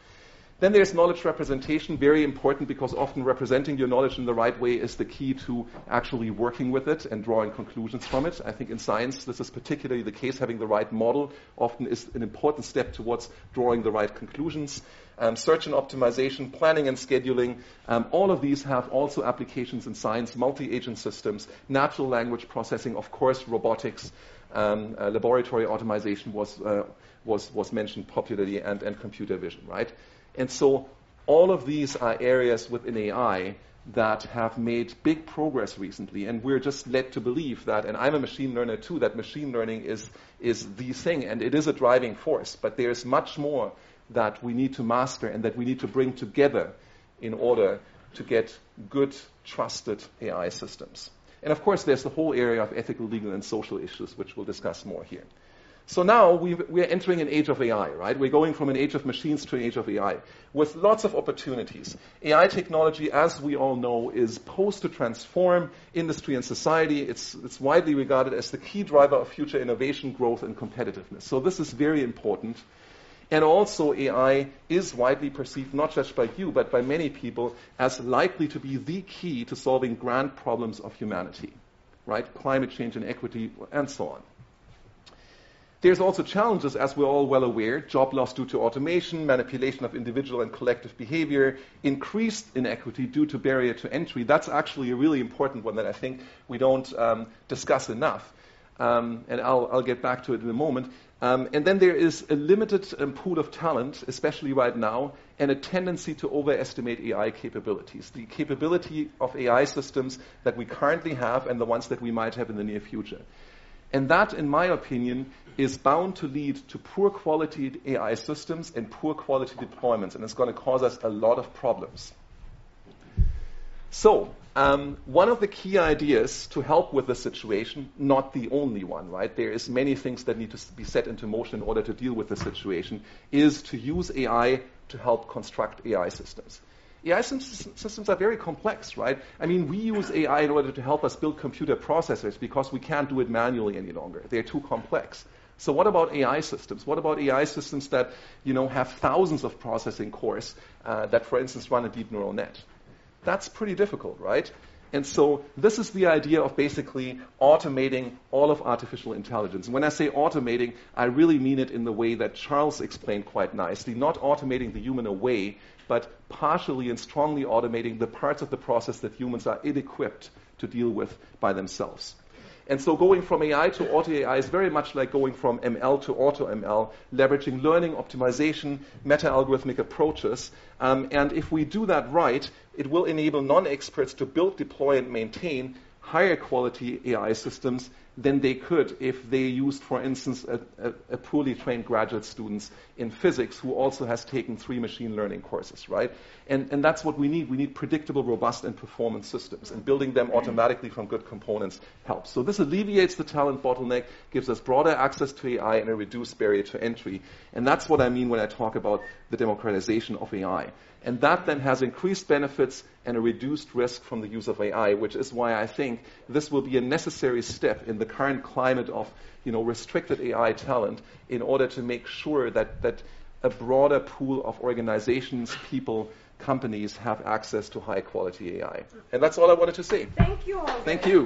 Then there's knowledge representation, very important, because often representing your knowledge in the right way is the key to actually working with it and drawing conclusions from it. I think in science this is particularly the case. Having the right model often is an important step towards drawing the right conclusions. Um, search and optimization, planning and scheduling, um, all of these have also applications in science, multi-agent systems, natural language processing, of course, robotics, um, uh, laboratory automation was, uh, was, was mentioned popularly, and, and computer vision, right? And so all of these are areas within A I that have made big progress recently, and we're just led to believe that, and I'm a machine learner too, that machine learning is, is the thing, and it is a driving force, but there's much more that we need to master and that we need to bring together in order to get good, trusted A I systems. And of course, there's the whole area of ethical, legal, and social issues, which we'll discuss more here. So now we've, we're entering an age of A I, right? We're going from an age of machines to an age of A I with lots of opportunities. A I technology, as we all know, is posed to transform industry and society. It's, it's widely regarded as the key driver of future innovation, growth, and competitiveness. So this is very important. And also A I is widely perceived, not just by you, but by many people, as likely to be the key to solving grand problems of humanity, right? Climate change, inequity, and so on. There's also challenges, as we're all well aware: job loss due to automation, manipulation of individual and collective behavior, increased inequity due to barrier to entry. That's actually a really important one that I think we don't um, discuss enough. Um, and I'll, I'll get back to it in a moment. Um, and then there is a limited um, pool of talent, especially right now, and a tendency to overestimate A I capabilities. The capability of A I systems that we currently have and the ones that we might have in the near future. And that, in my opinion, is bound to lead to poor quality A I systems and poor quality deployments, and it's going to cause us a lot of problems. So, um, one of the key ideas to help with the situation, not the only one, right? There is many things that need to be set into motion in order to deal with the situation, is to use A I to help construct A I systems. A I systems are very complex, right? I mean, we use A I in order to help us build computer processors because we can't do it manually any longer. They're too complex. So what about A I systems? What about A I systems that, you know, have thousands of processing cores uh, that, for instance, run a deep neural net? That's pretty difficult, right? And so this is the idea of basically automating all of artificial intelligence. And when I say automating, I really mean it in the way that Charles explained quite nicely, not automating the human away, but partially and strongly automating the parts of the process that humans are ill-equipped to deal with by themselves. And so going from A I to auto-A I is very much like going from M L to auto-M L, leveraging learning, optimization, meta-algorithmic approaches. Um, and if we do that right, it will enable non-experts to build, deploy, and maintain higher quality A I systems than they could if they used, for instance, a, a, a poorly trained graduate student in physics who also has taken three machine learning courses, right? And, and that's what we need. We need predictable, robust, and performance systems, and building them automatically from good components helps. So this alleviates the talent bottleneck, gives us broader access to A I, and a reduced barrier to entry. And that's what I mean when I talk about the democratization of A I. And that then has increased benefits and a reduced risk from the use of A I, which is why I think this will be a necessary step in the current climate of, you know, restricted A I talent in order to make sure that, that a broader pool of organizations, people, companies have access to high quality A I. And that's all I wanted to say. Thank you all. Thank you.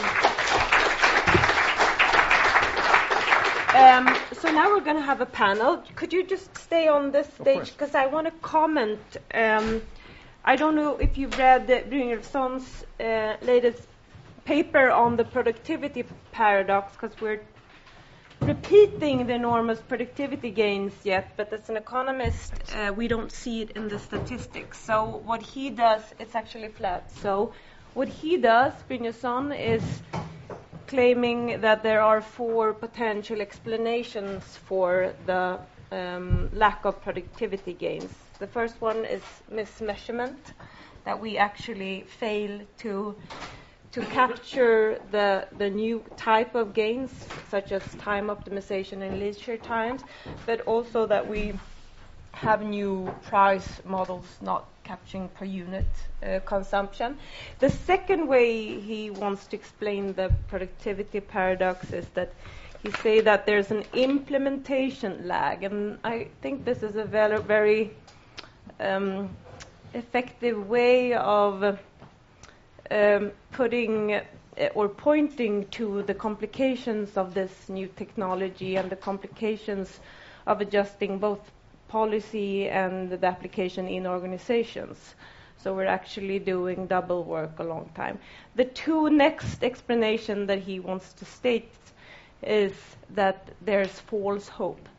Um, so now we're going to have a panel. Could you just stay on this stage? Because I want to comment. Um, I don't know if you've read Brynjolfsson's uh, latest paper on the productivity paradox, because we're repeating the enormous productivity gains yet, but as an economist, uh, we don't see it in the statistics. So what he does, it's actually flat. So what he does, Brynjolfsson, is claiming that there are four potential explanations for the um, lack of productivity gains. The first one is mismeasurement, that we actually fail to to capture the the new type of gains, such as time optimization and leisure times, but also that we have new price models not capturing per unit uh, consumption. The second way he wants to explain the productivity paradox is that he say that there's an implementation lag, and I think this is a very, very um, effective way of um, putting uh, or pointing to the complications of this new technology and the complications of adjusting both policy and the application in organizations. So we're actually doing double work a long time. The two next explanation that he wants to state is that there's false hope.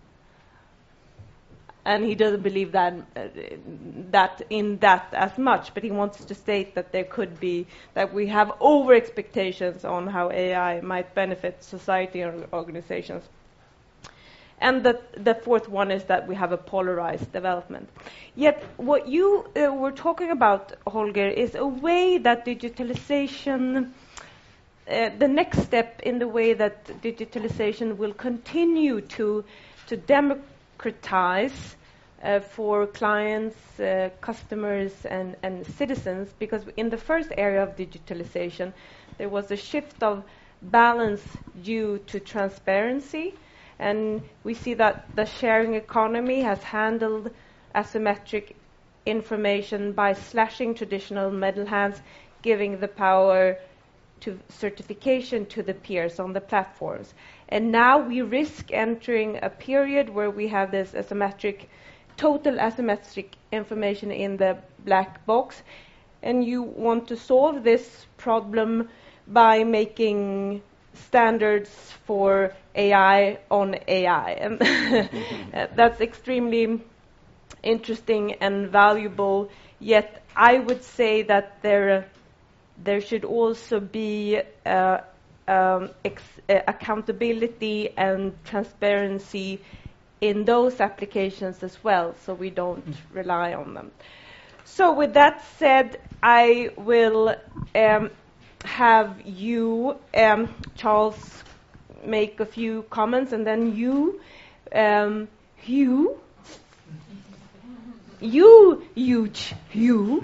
And he doesn't believe that uh, that in that as much, but he wants to state that there could be, that we have over expectations on how A I might benefit society and organizations. And the, the fourth one is that we have a polarized development. Yet what you uh, were talking about, Holger, is a way that digitalization, uh, the next step in the way that digitalization will continue to, to democratize uh, for clients, uh, customers, and, and citizens, because in the first area of digitalization, there was a shift of balance due to transparency. And we see that the sharing economy has handled asymmetric information by slashing traditional middle hands, giving the power to certification to the peers on the platforms. And now we risk entering a period where we have this asymmetric, total asymmetric information in the black box. And you want to solve this problem by making standards for A I on A I. And that's extremely interesting and valuable, yet I would say that there, there should also be uh, um, ex- uh, accountability and transparency in those applications as well, so we don't mm. rely on them. So with that said, I will um, have you, um, Charles, make a few comments, and then you, um, Hugh, you, huge you,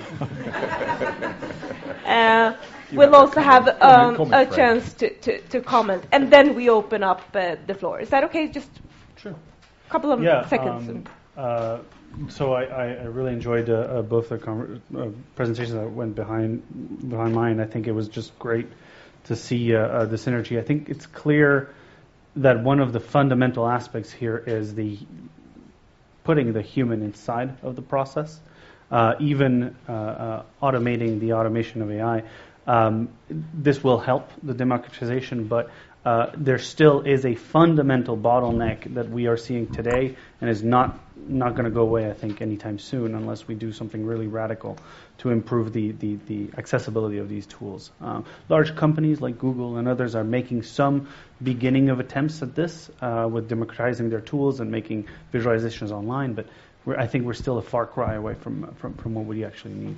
uh, will also have um, comment, a Frank. chance to, to, to comment, and then we open up uh, the floor. Is that okay? Just Sure. a couple of Yeah, seconds. um, uh, so I, I, I really enjoyed uh, uh, both the conver- uh, presentations that went behind behind mine. I think it was just great to see uh, uh, the synergy. I think it's clear that one of the fundamental aspects here is the putting the human inside of the process, uh, even uh, uh, automating the automation of A I. Um, this will help the democratization, but uh, there still is a fundamental bottleneck that we are seeing today, and is not not going to go away, I think, anytime soon, unless we do something really radical to improve the the, the accessibility of these tools. Um, large companies like Google and others are making some beginning of attempts at this uh, with democratizing their tools and making visualizations online, but we're, I think we're still a far cry away from from, from what we actually need.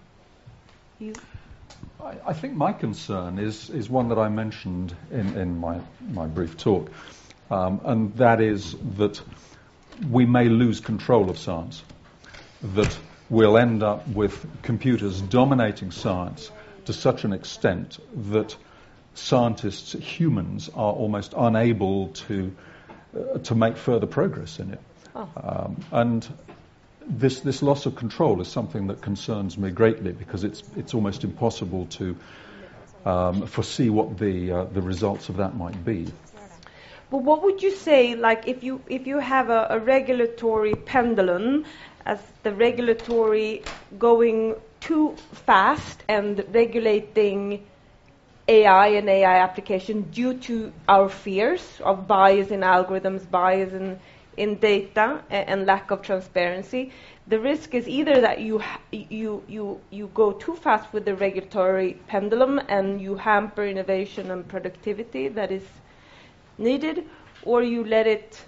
You. I, I think my concern is, is one that I mentioned in, in my, my brief talk, um, and that is that we may lose control of science, that we'll end up with computers dominating science to such an extent that scientists, humans, are almost unable to uh, to make further progress in it. Oh. Um, and This this loss of control is something that concerns me greatly, because it's it's almost impossible to um, foresee what the uh, the results of that might be. But what would you say, like, if you if you have a, a regulatory pendulum, as the regulatory going too fast and regulating A I and A I application due to our fears of bias in algorithms, bias in in data, and, and lack of transparency, the risk is either that you ha- you you you go too fast with the regulatory pendulum and you hamper innovation and productivity that is needed, or you let it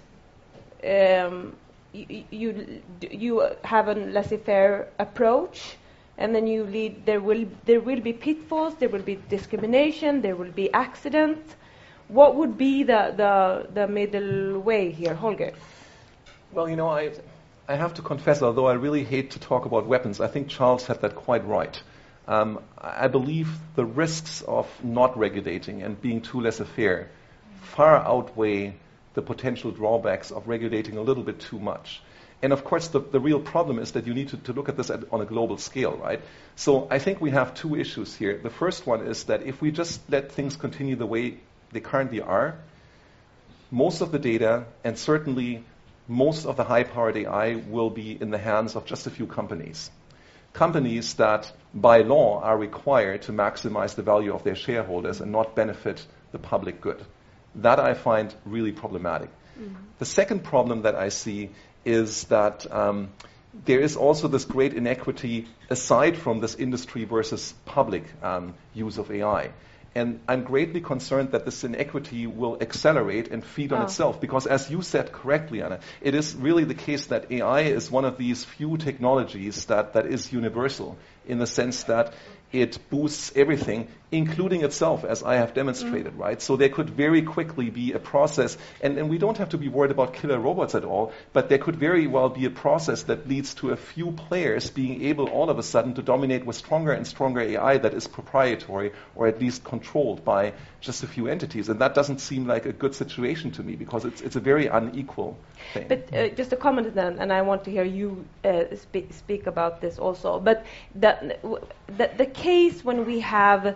um, you, you you have a laissez-faire approach, and then you lead. There will there will be pitfalls, there will be discrimination, there will be accidents. What would be the the, the middle way here, Holger? Well, you know, I I have to confess, although I really hate to talk about weapons, I think Charles had that quite right. Um, I believe the risks of not regulating and being too laissez-faire far outweigh the potential drawbacks of regulating a little bit too much. And of course, the, the real problem is that you need to, to look at this at, on a global scale, right? So I think we have two issues here. The first one is that if we just let things continue the way they currently are, most of the data, and certainly most of the high-powered A I, will be in the hands of just a few companies. Companies that, by law, are required to maximize the value of their shareholders and not benefit the public good. That I find really problematic. Mm-hmm. The second problem that I see is that um, there is also this great inequity aside from this industry versus public um, use of A I. And I'm greatly concerned that this inequity will accelerate and feed on Oh. itself, because as you said correctly, Anna, it is really the case that A I is one of these few technologies that, that is universal, in the sense that it boosts everything, including itself, as I have demonstrated, mm. right? So there could very quickly be a process, and, and we don't have to be worried about killer robots at all, but there could very well be a process that leads to a few players being able all of a sudden to dominate with stronger and stronger A I that is proprietary, or at least controlled by just a few entities. And that doesn't seem like a good situation to me, because it's it's a very unequal thing. But uh, just a comment then, and I want to hear you uh, speak, speak about this also. But the, the, the case when we have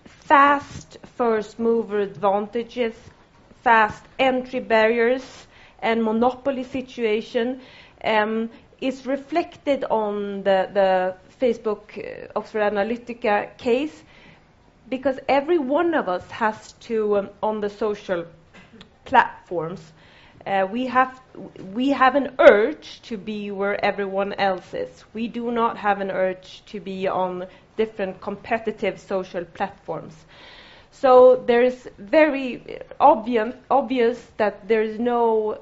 fast first mover advantages, fast entry barriers, and monopoly situation um, is reflected on the, the Facebook uh, Oxford Analytica case, because every one of us has to, um, on the social platforms, uh, we have we have an urge to be where everyone else is. We do not have an urge to be on different competitive social platforms. So there is very obvious obvious that there is no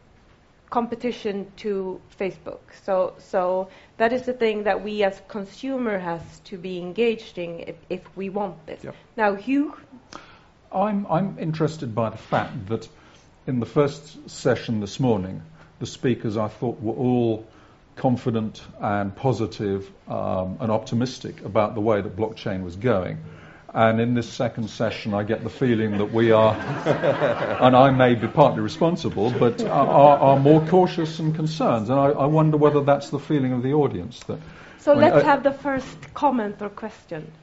competition to Facebook. So so that is the thing that we as consumer has to be engaged in if, if we want this. Yep. Now, Hugh? I'm, I'm interested by the fact that in the first session this morning, the speakers, I thought, were all confident and positive um, and optimistic about the way that blockchain was going. And in this second session, I get the feeling that we are, and I may be partly responsible, but are, are more cautious and concerned. And I, I wonder whether that's the feeling of the audience. That so when, let's uh, have the first comment or question.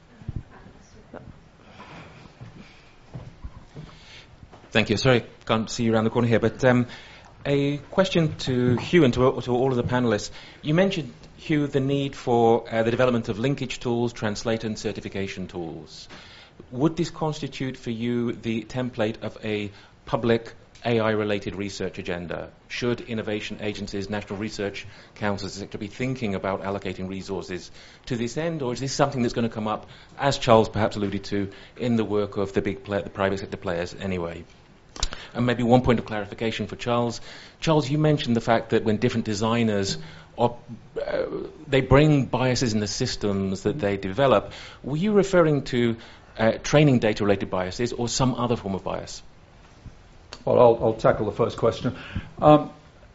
Thank you. Sorry, can't see you around the corner here, but um, a question to Hugh and to, to all of the panelists. You mentioned, Hugh, the need for uh, the development of linkage tools, translator and certification tools. Would this constitute for you the template of a public A I-related research agenda? Should innovation agencies, national research councils, et cetera, be thinking about allocating resources to this end, or is this something that's going to come up, as Charles perhaps alluded to, in the work of the big play- the private sector players anyway? And maybe one point of clarification for Charles. Charles, you mentioned the fact that when different designers op- uh, they bring biases in the systems that they develop. Were you referring to uh, training data-related biases or some other form of bias? Well, I'll, I'll tackle the first question. Um,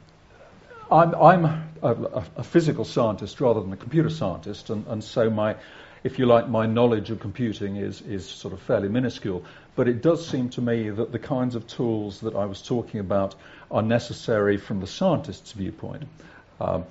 I'm, I'm a, a physical scientist rather than a computer scientist, and, and so my, if you like, my knowledge of computing is, is sort of fairly minuscule. But it does seem to me that the kinds of tools that I was talking about are necessary from the scientist's viewpoint. Um,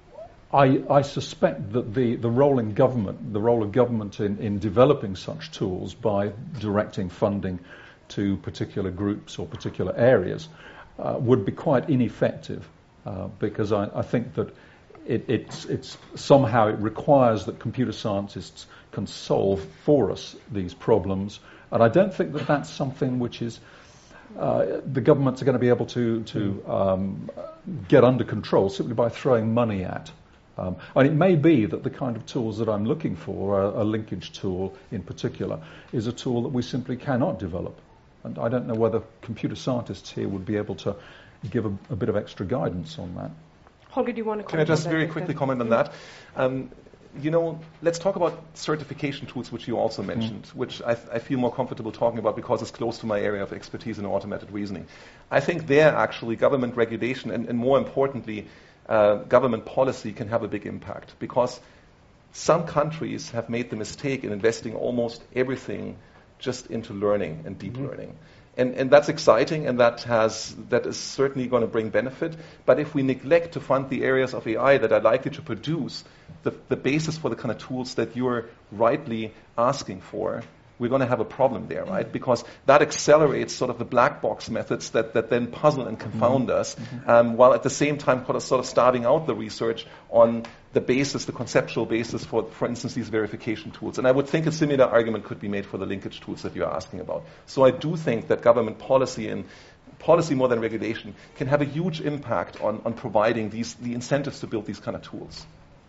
I, I suspect that the, the role in government, the role of government in, in developing such tools by directing funding to particular groups or particular areas uh, would be quite ineffective uh, because I, I think that it, it's, it's somehow it requires that computer scientists can solve for us these problems. And I don't think that that's something which is uh, the governments are going to be able to, to um, get under control simply by throwing money at. Um, and it may be that the kind of tools that I'm looking for, a, a linkage tool in particular, is a tool that we simply cannot develop. And I don't know whether computer scientists here would be able to give a, a bit of extra guidance on that. Holger, do you want to Can I comment just on very that? quickly comment on that? Um, you know, let's talk about certification tools, which you also mentioned, mm. which I, I feel more comfortable talking about because it's close to my area of expertise in automated reasoning. I think there, actually, government regulation and, and more importantly, uh, government policy can have a big impact because some countries have made the mistake in investing almost everything just into learning and deep mm-hmm. learning. And, and that's exciting, and that has that is certainly going to bring benefit. But if we neglect to fund the areas of A I that are likely to produce the, the basis for the kind of tools that you're rightly asking for, we're going to have a problem there, right? Because that accelerates sort of the black box methods that, that then puzzle and confound mm-hmm. us, mm-hmm. Um, while at the same time sort of starting out the research on the basis, the conceptual basis for, for instance, these verification tools. And I would think a similar argument could be made for the linkage tools that you're asking about. So I do think that government policy and policy more than regulation can have a huge impact on, on providing these the incentives to build these kind of tools.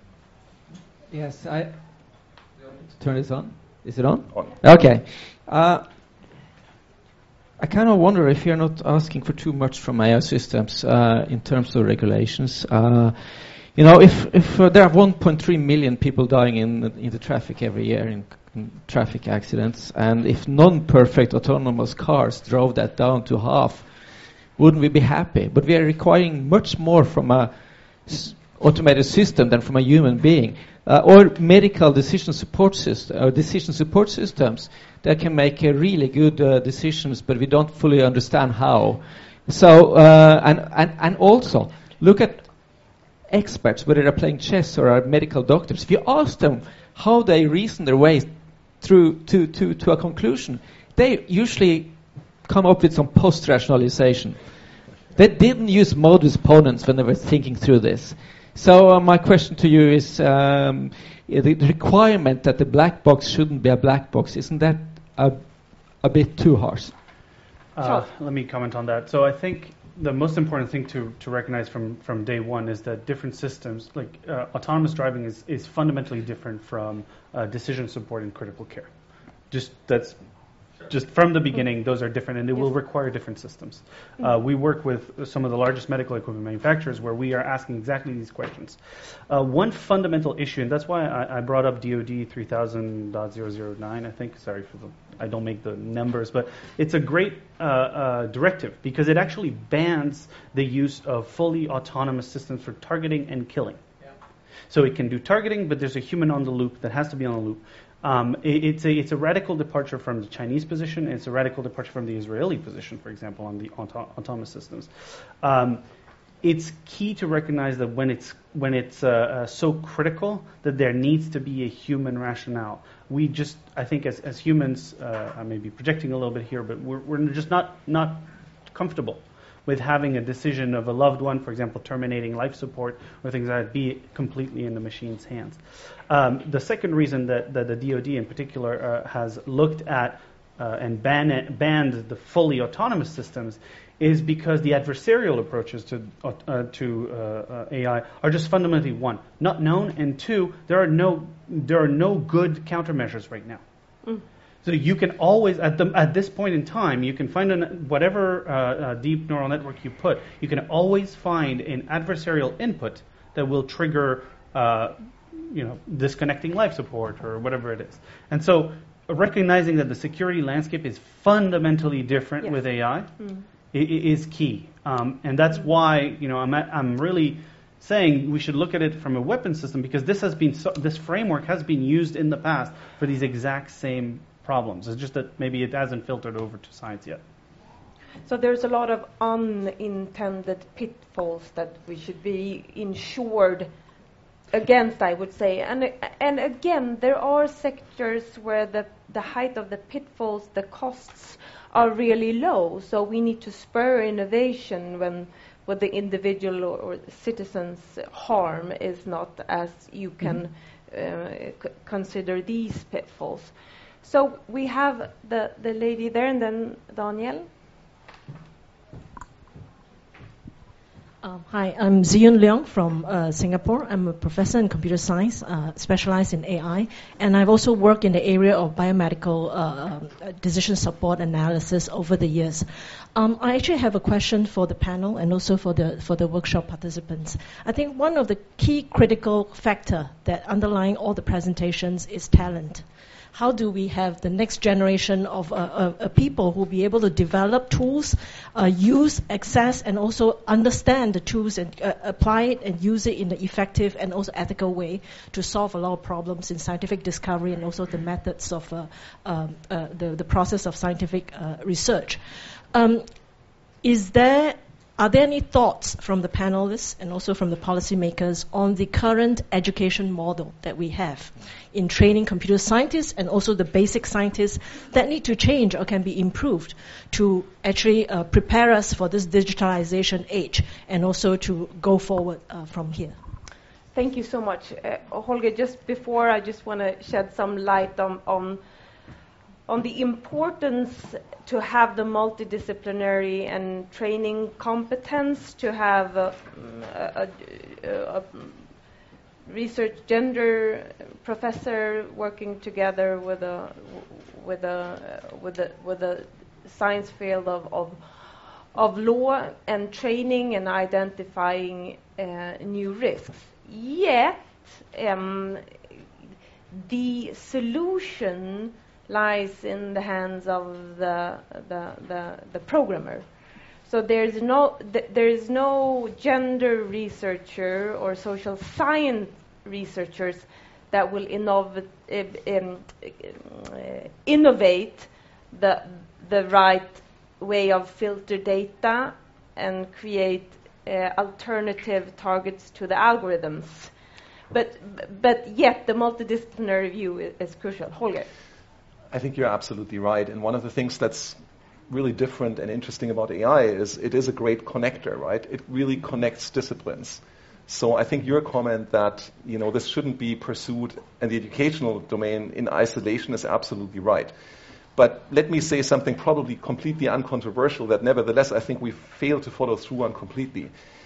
Yes, I turn this on. Is it on? On. Okay. Uh, I kind of wonder if you're not asking for too much from A I systems uh, in terms of regulations. Uh, you know, if if uh, there are one point three million people dying in in the traffic every year in, in traffic accidents, and if non-perfect autonomous cars drove that down to half, wouldn't we be happy? But we are requiring much more from a s- automated system than from a human being. Uh, or medical decision support system, or decision support systems that can make uh, really good uh, decisions, but we don't fully understand how. So, uh, and, and and also look at experts, whether they're playing chess or are medical doctors. If you ask them how they reason their way through to, to, to a conclusion, they usually come up with some post-rationalization. They didn't use modus ponens when they were thinking through this. So uh, my question to you is, um, the, the requirement that the black box shouldn't be a black box, isn't that a, a bit too harsh? Uh, let me comment on that. So I think the most important thing to, to recognize from, from day one is that different systems, like uh, autonomous driving is, is fundamentally different from uh, decision support in critical care. Just that's Just from the beginning, those are different, and they will require different systems. Uh, we work with some of the largest medical equipment manufacturers where we are asking exactly these questions. Uh, one fundamental issue, and that's why I, I brought up D O D three thousand point zero zero nine, I think. Sorry for the, I don't make the numbers, but it's a great uh, uh, directive because it actually bans the use of fully autonomous systems for targeting and killing. So it can do targeting, but there's a human on the loop that has to be on the loop. Um, it, it's, a, it's a radical departure from the Chinese position. It's a radical departure from the Israeli position, for example, on the auto- autonomous systems. Um, it's key to recognize that when it's when it's uh, uh, so critical that there needs to be a human rationale. We just, I think, as as humans, uh, I may be projecting a little bit here, but we're we're just not not comfortable with having a decision of a loved one, for example, terminating life support or things like that, be completely in the machine's hands. Um, the second reason that, that the D O D in particular uh, has looked at uh, and ban- banned the fully autonomous systems is because the adversarial approaches to uh, to uh, uh, A I are just fundamentally, one, not known, and two, there are no there are no good countermeasures right now. Mm. So you can always, at the at this point in time, you can find an, whatever uh, uh, deep neural network you put, you can always find an adversarial input that will trigger, uh, you know, disconnecting life support or whatever it is. And so, recognizing that the security landscape is fundamentally different yes. with A I mm. i- is key, um, and that's mm. why you know I'm at, I'm really saying we should look at it from a weapon system, because this has been so, this framework has been used in the past for these exact same problems. It's just that maybe it hasn't filtered over to science yet. So there's a lot of unintended pitfalls that we should be insured against, I would say. And and again, there are sectors where the, the height of the pitfalls, the costs are really low. So we need to spur innovation when what the individual or, or citizens' harm is not as you can mm-hmm. uh, c- consider these pitfalls. So we have the, the lady there, and then Daniel. Um, hi, I'm Ziyun Leong from uh, Singapore. I'm a professor in computer science, uh, specialized in A I, and I've also worked in the area of biomedical uh, decision support analysis over the years. Um, I actually have a question for the panel and also for the for the workshop participants. I think one of the key critical factor that underlying all the presentations is talent. How do we have the next generation of uh, uh, people who will be able to develop tools, uh, use, access, and also understand the tools and uh, apply it and use it in an effective and also ethical way to solve a lot of problems in scientific discovery and also the methods of uh, um, uh, the, the process of scientific uh, research. Um, is there Are there any thoughts from the panelists and also from the policymakers on the current education model that we have in training computer scientists and also the basic scientists that need to change or can be improved to actually uh, prepare us for this digitalization age and also to go forward uh, from here? Thank you so much. Uh, Holger, just before, I just want to shed some light on, on on the importance to have the multidisciplinary and training competence, to have a, a, a, a research gender professor working together with a with a with a with a science field of of, of law and training and identifying uh, new risks. Yet um, the solution lies in the hands of the the the, the programmer. So there's no th- there is no gender researcher or social science researchers that will innov- um, uh, innovate the the right way of filter data and create uh, alternative targets to the algorithms. But but yet the multidisciplinary view is, is crucial. Holger. I think you're absolutely right. And one of the things that's really different and interesting about A I is it is a great connector, right? It really connects disciplines. So I think your comment that, you know, this shouldn't be pursued in the educational domain in isolation is absolutely right. But let me say something probably completely uncontroversial that nevertheless I think we failed to follow through on completely.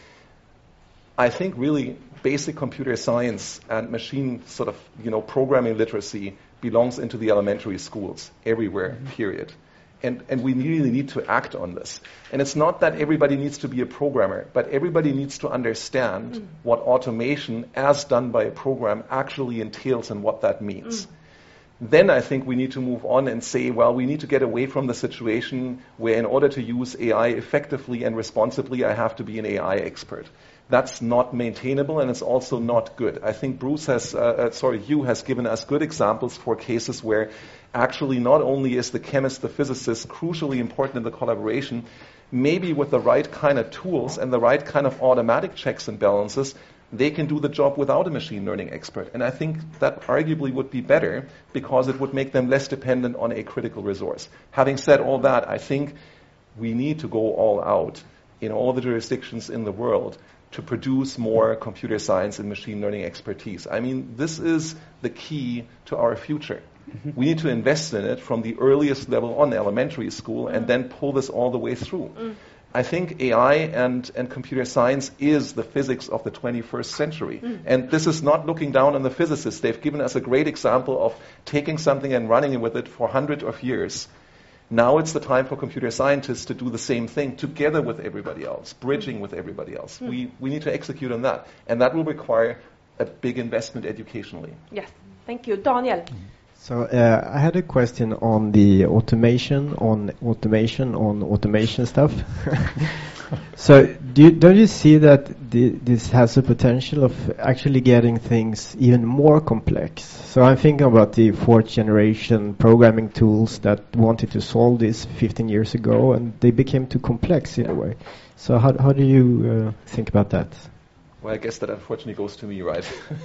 I think really basic computer science and machine sort of, you know, programming literacy belongs into the elementary schools everywhere, mm-hmm. period. And and we really need to act on this. And it's not that everybody needs to be a programmer, but everybody needs to understand mm. what automation as done by a program actually entails and what that means. Mm. Then I think we need to move on and say, well, we need to get away from the situation where in order to use A I effectively and responsibly, I have to be an A I expert. That's not maintainable, and it's also not good. I think Bruce has, uh, uh, sorry, Hugh has given us good examples for cases where actually not only is the chemist, the physicist crucially important in the collaboration, maybe with the right kind of tools and the right kind of automatic checks and balances, they can do the job without a machine learning expert. And I think that arguably would be better because it would make them less dependent on a critical resource. Having said all that, I think we need to go all out in all the jurisdictions in the world to produce more computer science and machine learning expertise. I mean, this is the key to our future. Mm-hmm. We need to invest in it from the earliest level on elementary school and then pull this all the way through. Mm. I think A I and, and computer science is the physics of the twenty-first century. Mm. And this is not looking down on the physicists. They've given us a great example of taking something and running with it for hundreds of years. Now it's the time for computer scientists to do the same thing together with everybody else, bridging with everybody else. Mm. We, we need to execute on that. And that will require a big investment educationally. Yes, thank you. Daniel. So uh, I had a question on the automation, on automation, on automation stuff. So do you, don't you see that the, this has a potential of actually getting things even more complex? So I'm thinking about the fourth generation programming tools that wanted to solve this fifteen years ago, and they became too complex in yeah. a way. So how, how do you uh, think about that? Well, I guess that unfortunately goes to me, right?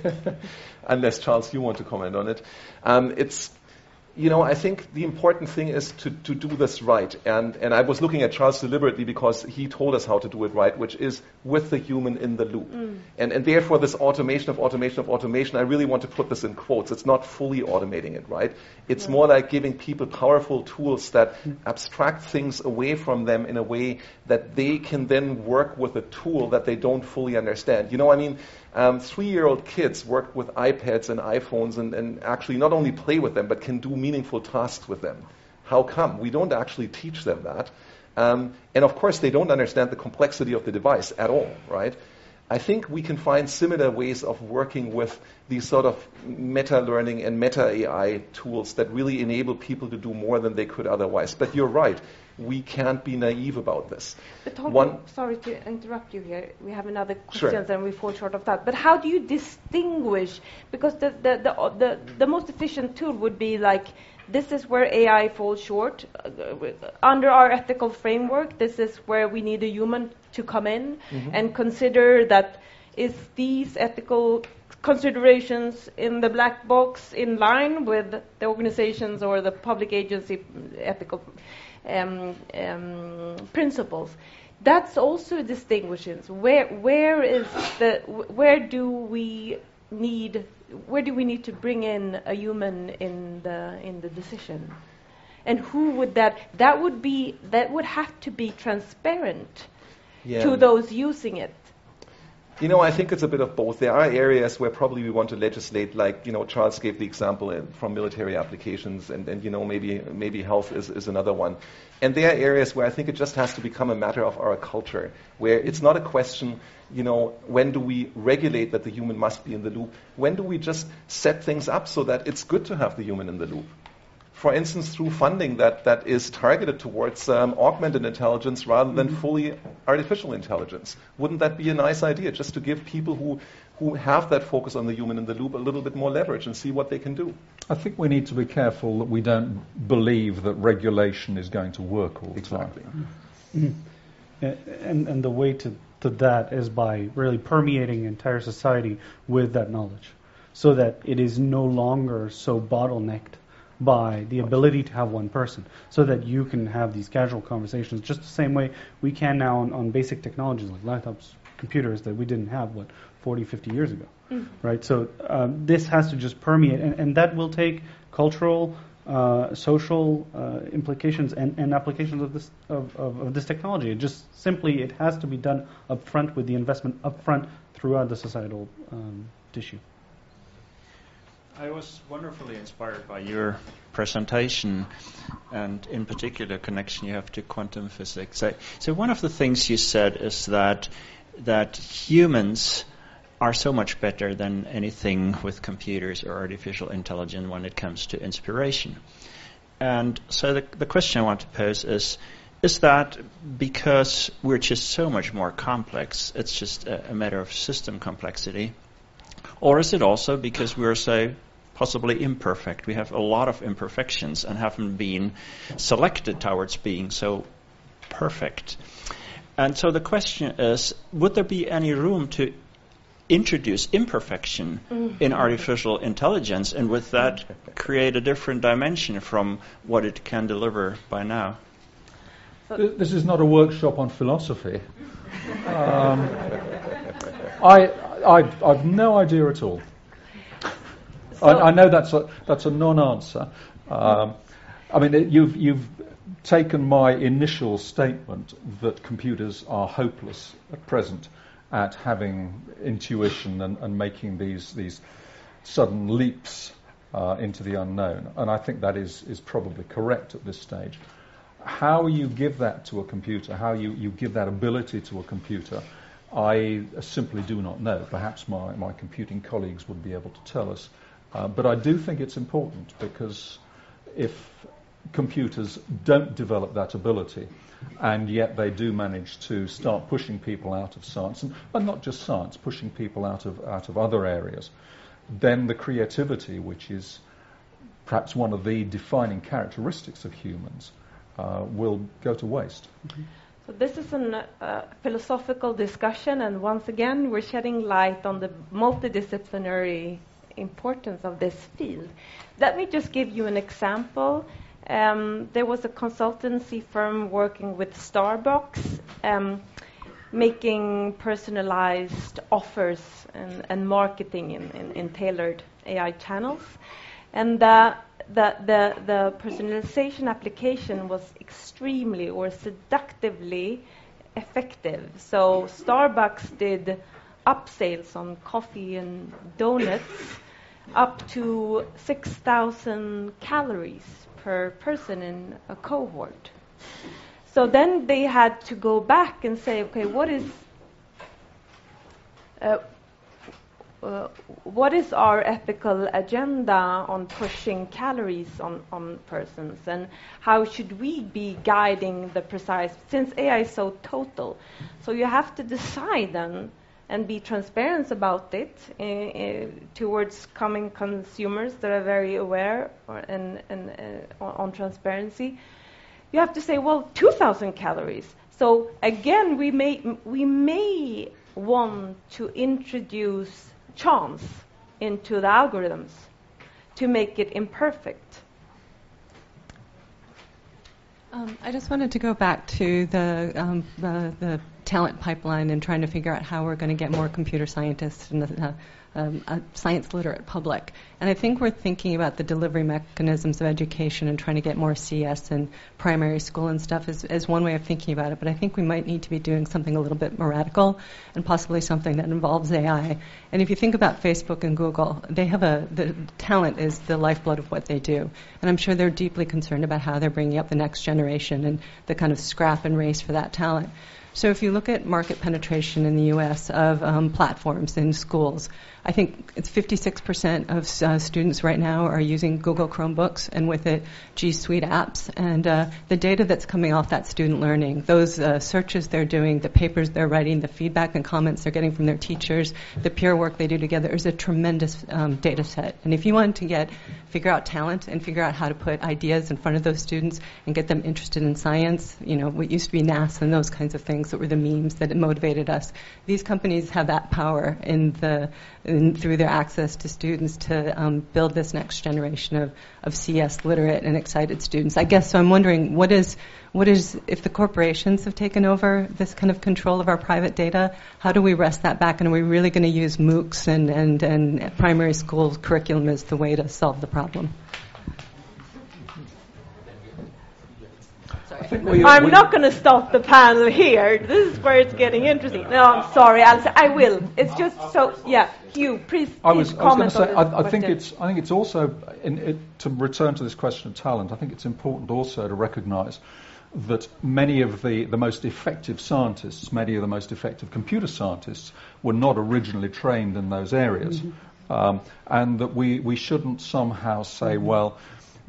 Unless, Charles, you want to comment on it. Um, it's, you know, I think the important thing is to, to do this right. And, and I was looking at Charles deliberately because he told us how to do it right, which is with the human in the loop. Mm. And, and therefore, this automation of automation of automation, I really want to put this in quotes. It's not fully automating it, right? It's yeah. more like giving people powerful tools that mm. abstract things away from them in a way that they can then work with a tool that they don't fully understand. You know, I mean, um, three-year-old kids work with iPads and iPhones and, and actually not only play with them, but can do meaningful tasks with them. How come? We don't actually teach them that. Um, and of course, they don't understand the complexity of the device at all, right? I think we can find similar ways of working with these sort of meta-learning and meta-A I tools that really enable people to do more than they could otherwise. But you're right. We can't be naive about this. But One, sorry to interrupt you here. We have another question sure. and we fall short of that. But how do you distinguish? Because the, the, the, the, the most efficient tool would be like, this is where A I falls short. Uh, under our ethical framework, this is where we need a human to come in mm-hmm. and consider that is these ethical considerations in the black box in line with the organizations or the public agency ethical um, um, principles. That's also distinguishes where where is the where do we need where do we need to bring in a human in the in the decision, and who would that that would be that would have to be transparent yeah. to those using it. You know, I think it's a bit of both. There are areas where probably we want to legislate, like, you know, Charles gave the example from military applications, and, and you know, maybe maybe health is, is another one. And there are areas where I think it just has to become a matter of our culture, where it's not a question, you know, when do we regulate that the human must be in the loop? When do we just set things up so that it's good to have the human in the loop? For instance, through funding that, that is targeted towards um, augmented intelligence rather than mm-hmm. fully artificial intelligence. Wouldn't that be a nice idea, just to give people who, who have that focus on the human in the loop a little bit more leverage and see what they can do? I think we need to be careful that we don't believe that regulation is going to work all the exactly. time. Mm-hmm. And, and the way to, to that is by really permeating entire society with that knowledge, so that it is no longer so bottlenecked by the ability to have one person, so that you can have these casual conversations just the same way we can now on, on basic technologies like laptops, computers that we didn't have, what, forty, fifty years ago, mm-hmm. right? So um, this has to just permeate, and, and that will take cultural, uh, social uh, implications and, and applications of this of, of, of this technology. It just simply, it has to be done up front with the investment up front throughout the societal um, tissue. I was wonderfully inspired by your presentation, and in particular connection you have to quantum physics. So, so one of the things you said is that that humans are so much better than anything with computers or artificial intelligence when it comes to inspiration. And so the, the question I want to pose is, is that because we're just so much more complex, it's just a, a matter of system complexity? Or is it also because we're, say, possibly imperfect? We have a lot of imperfections and haven't been selected towards being so perfect. And so the question is, would there be any room to introduce imperfection mm. in artificial intelligence, and with that create a different dimension from what it can deliver by now? This is not a workshop on philosophy. Um, I, I, I've no idea at all. So I, I know that's a, that's a non-answer. Um, I mean, it, you've, you've taken my initial statement that computers are hopeless at present at having intuition and, and making these these sudden leaps uh, into the unknown, and I think that is is probably correct at this stage. How you give that to a computer, how you, you give that ability to a computer, I simply do not know. Perhaps my, my computing colleagues would be able to tell us. Uh, but I do think it's important, because if computers don't develop that ability, and yet they do manage to start pushing people out of science, and, and not just science, pushing people out of out of other areas, then the creativity, which is perhaps one of the defining characteristics of humans, uh, will go to waste. Mm-hmm. So this is a uh, philosophical discussion, and once again we're shedding light on the multidisciplinary importance of this field. Let me just give you an example. Um, there was a consultancy firm working with Starbucks, um, making personalized offers and, and marketing in, in, in tailored A I channels. And uh, the, the, the personalization application was extremely or seductively effective. So Starbucks did upsales on coffee and donuts up to six thousand calories per person in a cohort. So then they had to go back and say, okay, what is uh, uh, what is our ethical agenda on pushing calories on, on persons, and how should we be guiding the precise, since A I is so total. So you have to decide then and be transparent about it uh, uh, towards coming consumers that are very aware or, and, and uh, on, on transparency. You have to say, well, two thousand calories. So again, we may we may want to introduce chance into the algorithms to make it imperfect. Um, I just wanted to go back to the, um, the the talent pipeline and trying to figure out how we're going to get more computer scientists and uh, um, a science literate public. And I think we're thinking about the delivery mechanisms of education and trying to get more C S in primary school and stuff as, as one way of thinking about it. But I think we might need to be doing something a little bit more radical, and possibly something that involves A I. And if you think about Facebook and Google, they have a, the talent is the lifeblood of what they do. And I'm sure they're deeply concerned about how they're bringing up the next generation and the kind of scrap and race for that talent. So if you look at market penetration in the U S of um, platforms in schools, I think it's fifty-six percent of uh, students right now are using Google Chromebooks, and with it, G Suite apps. And uh, the data that's coming off that student learning, those uh, searches they're doing, the papers they're writing, the feedback and comments they're getting from their teachers, the peer work they do together is a tremendous um, data set. And if you want to get figure out talent and figure out how to put ideas in front of those students and get them interested in science, you know, what used to be NASA and those kinds of things that were the memes that motivated us. These companies have that power in the in, through their access to students to um, build this next generation of, of C S literate and excited students. I guess so. I'm wondering what is what is if the corporations have taken over this kind of control of our private data, how do we wrest that back? And are we really going to use MOOCs and, and, and primary school curriculum as the way to solve the problem? We, I'm we, not going to stop the panel here. This is where it's getting interesting. No, I'm sorry, Alice. I will. It's just so. Yeah, Hugh, please, please I was, comment I was on say, I, I think it's. I think it's also in, it, to return to this question of talent. I think it's important also to recognise that many of the, the most effective scientists, many of the most effective computer scientists, were not originally trained in those areas, mm-hmm. um, and that we we shouldn't somehow say, mm-hmm. well,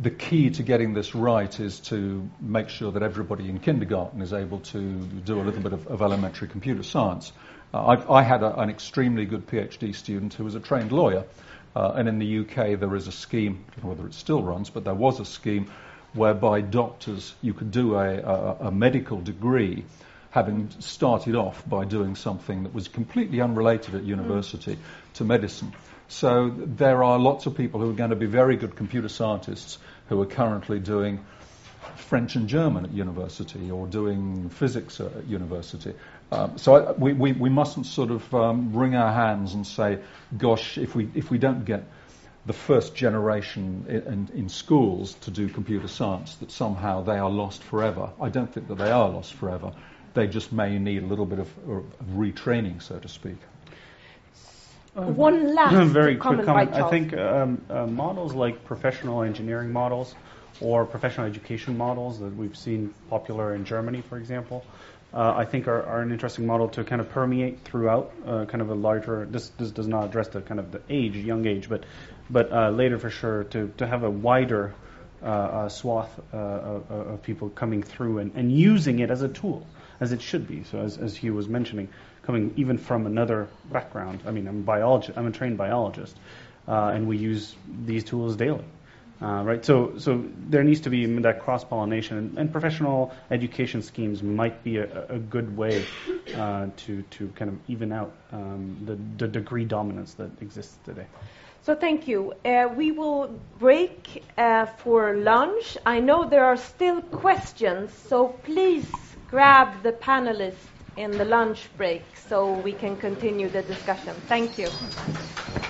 the key to getting this right is to make sure that everybody in kindergarten is able to do a little bit of, of elementary computer science. Uh, I've, I had a, an extremely good PhD student who was a trained lawyer, uh, and in the U K there is a scheme, I don't know whether it still runs, but there was a scheme whereby doctors, you could do a, a, a medical degree having started off by doing something that was completely unrelated at university mm. to medicine. So there are lots of people who are going to be very good computer scientists who are currently doing French and German at university or doing physics at university. Um, so I, we, we, we mustn't sort of um, wring our hands and say, gosh, if we if we don't get the first generation in, in, in schools to do computer science, that somehow they are lost forever. I don't think that they are lost forever. They just may need a little bit of, of retraining, so to speak. Um, One last very comment, quick comment. By I think um, uh, models like professional engineering models or professional education models that we've seen popular in Germany, for example, uh, I think are, are an interesting model to kind of permeate throughout uh, kind of a larger. This this does not address the kind of the age, young age, but but uh, later for sure to to have a wider uh, uh, swath uh, of, of people coming through and, and using it as a tool, as it should be. So as as Hugh was mentioning, coming even from another background. I mean, I'm a biologist. I'm a trained biologist, uh, and we use these tools daily, uh, right? So, so there needs to be that cross pollination, and, and professional education schemes might be a, a good way uh, to to kind of even out um, the, the degree dominance that exists today. So thank you. Uh, we will break uh, for lunch. I know there are still questions, so please grab the panelists in the lunch break so we can continue the discussion. Thank you.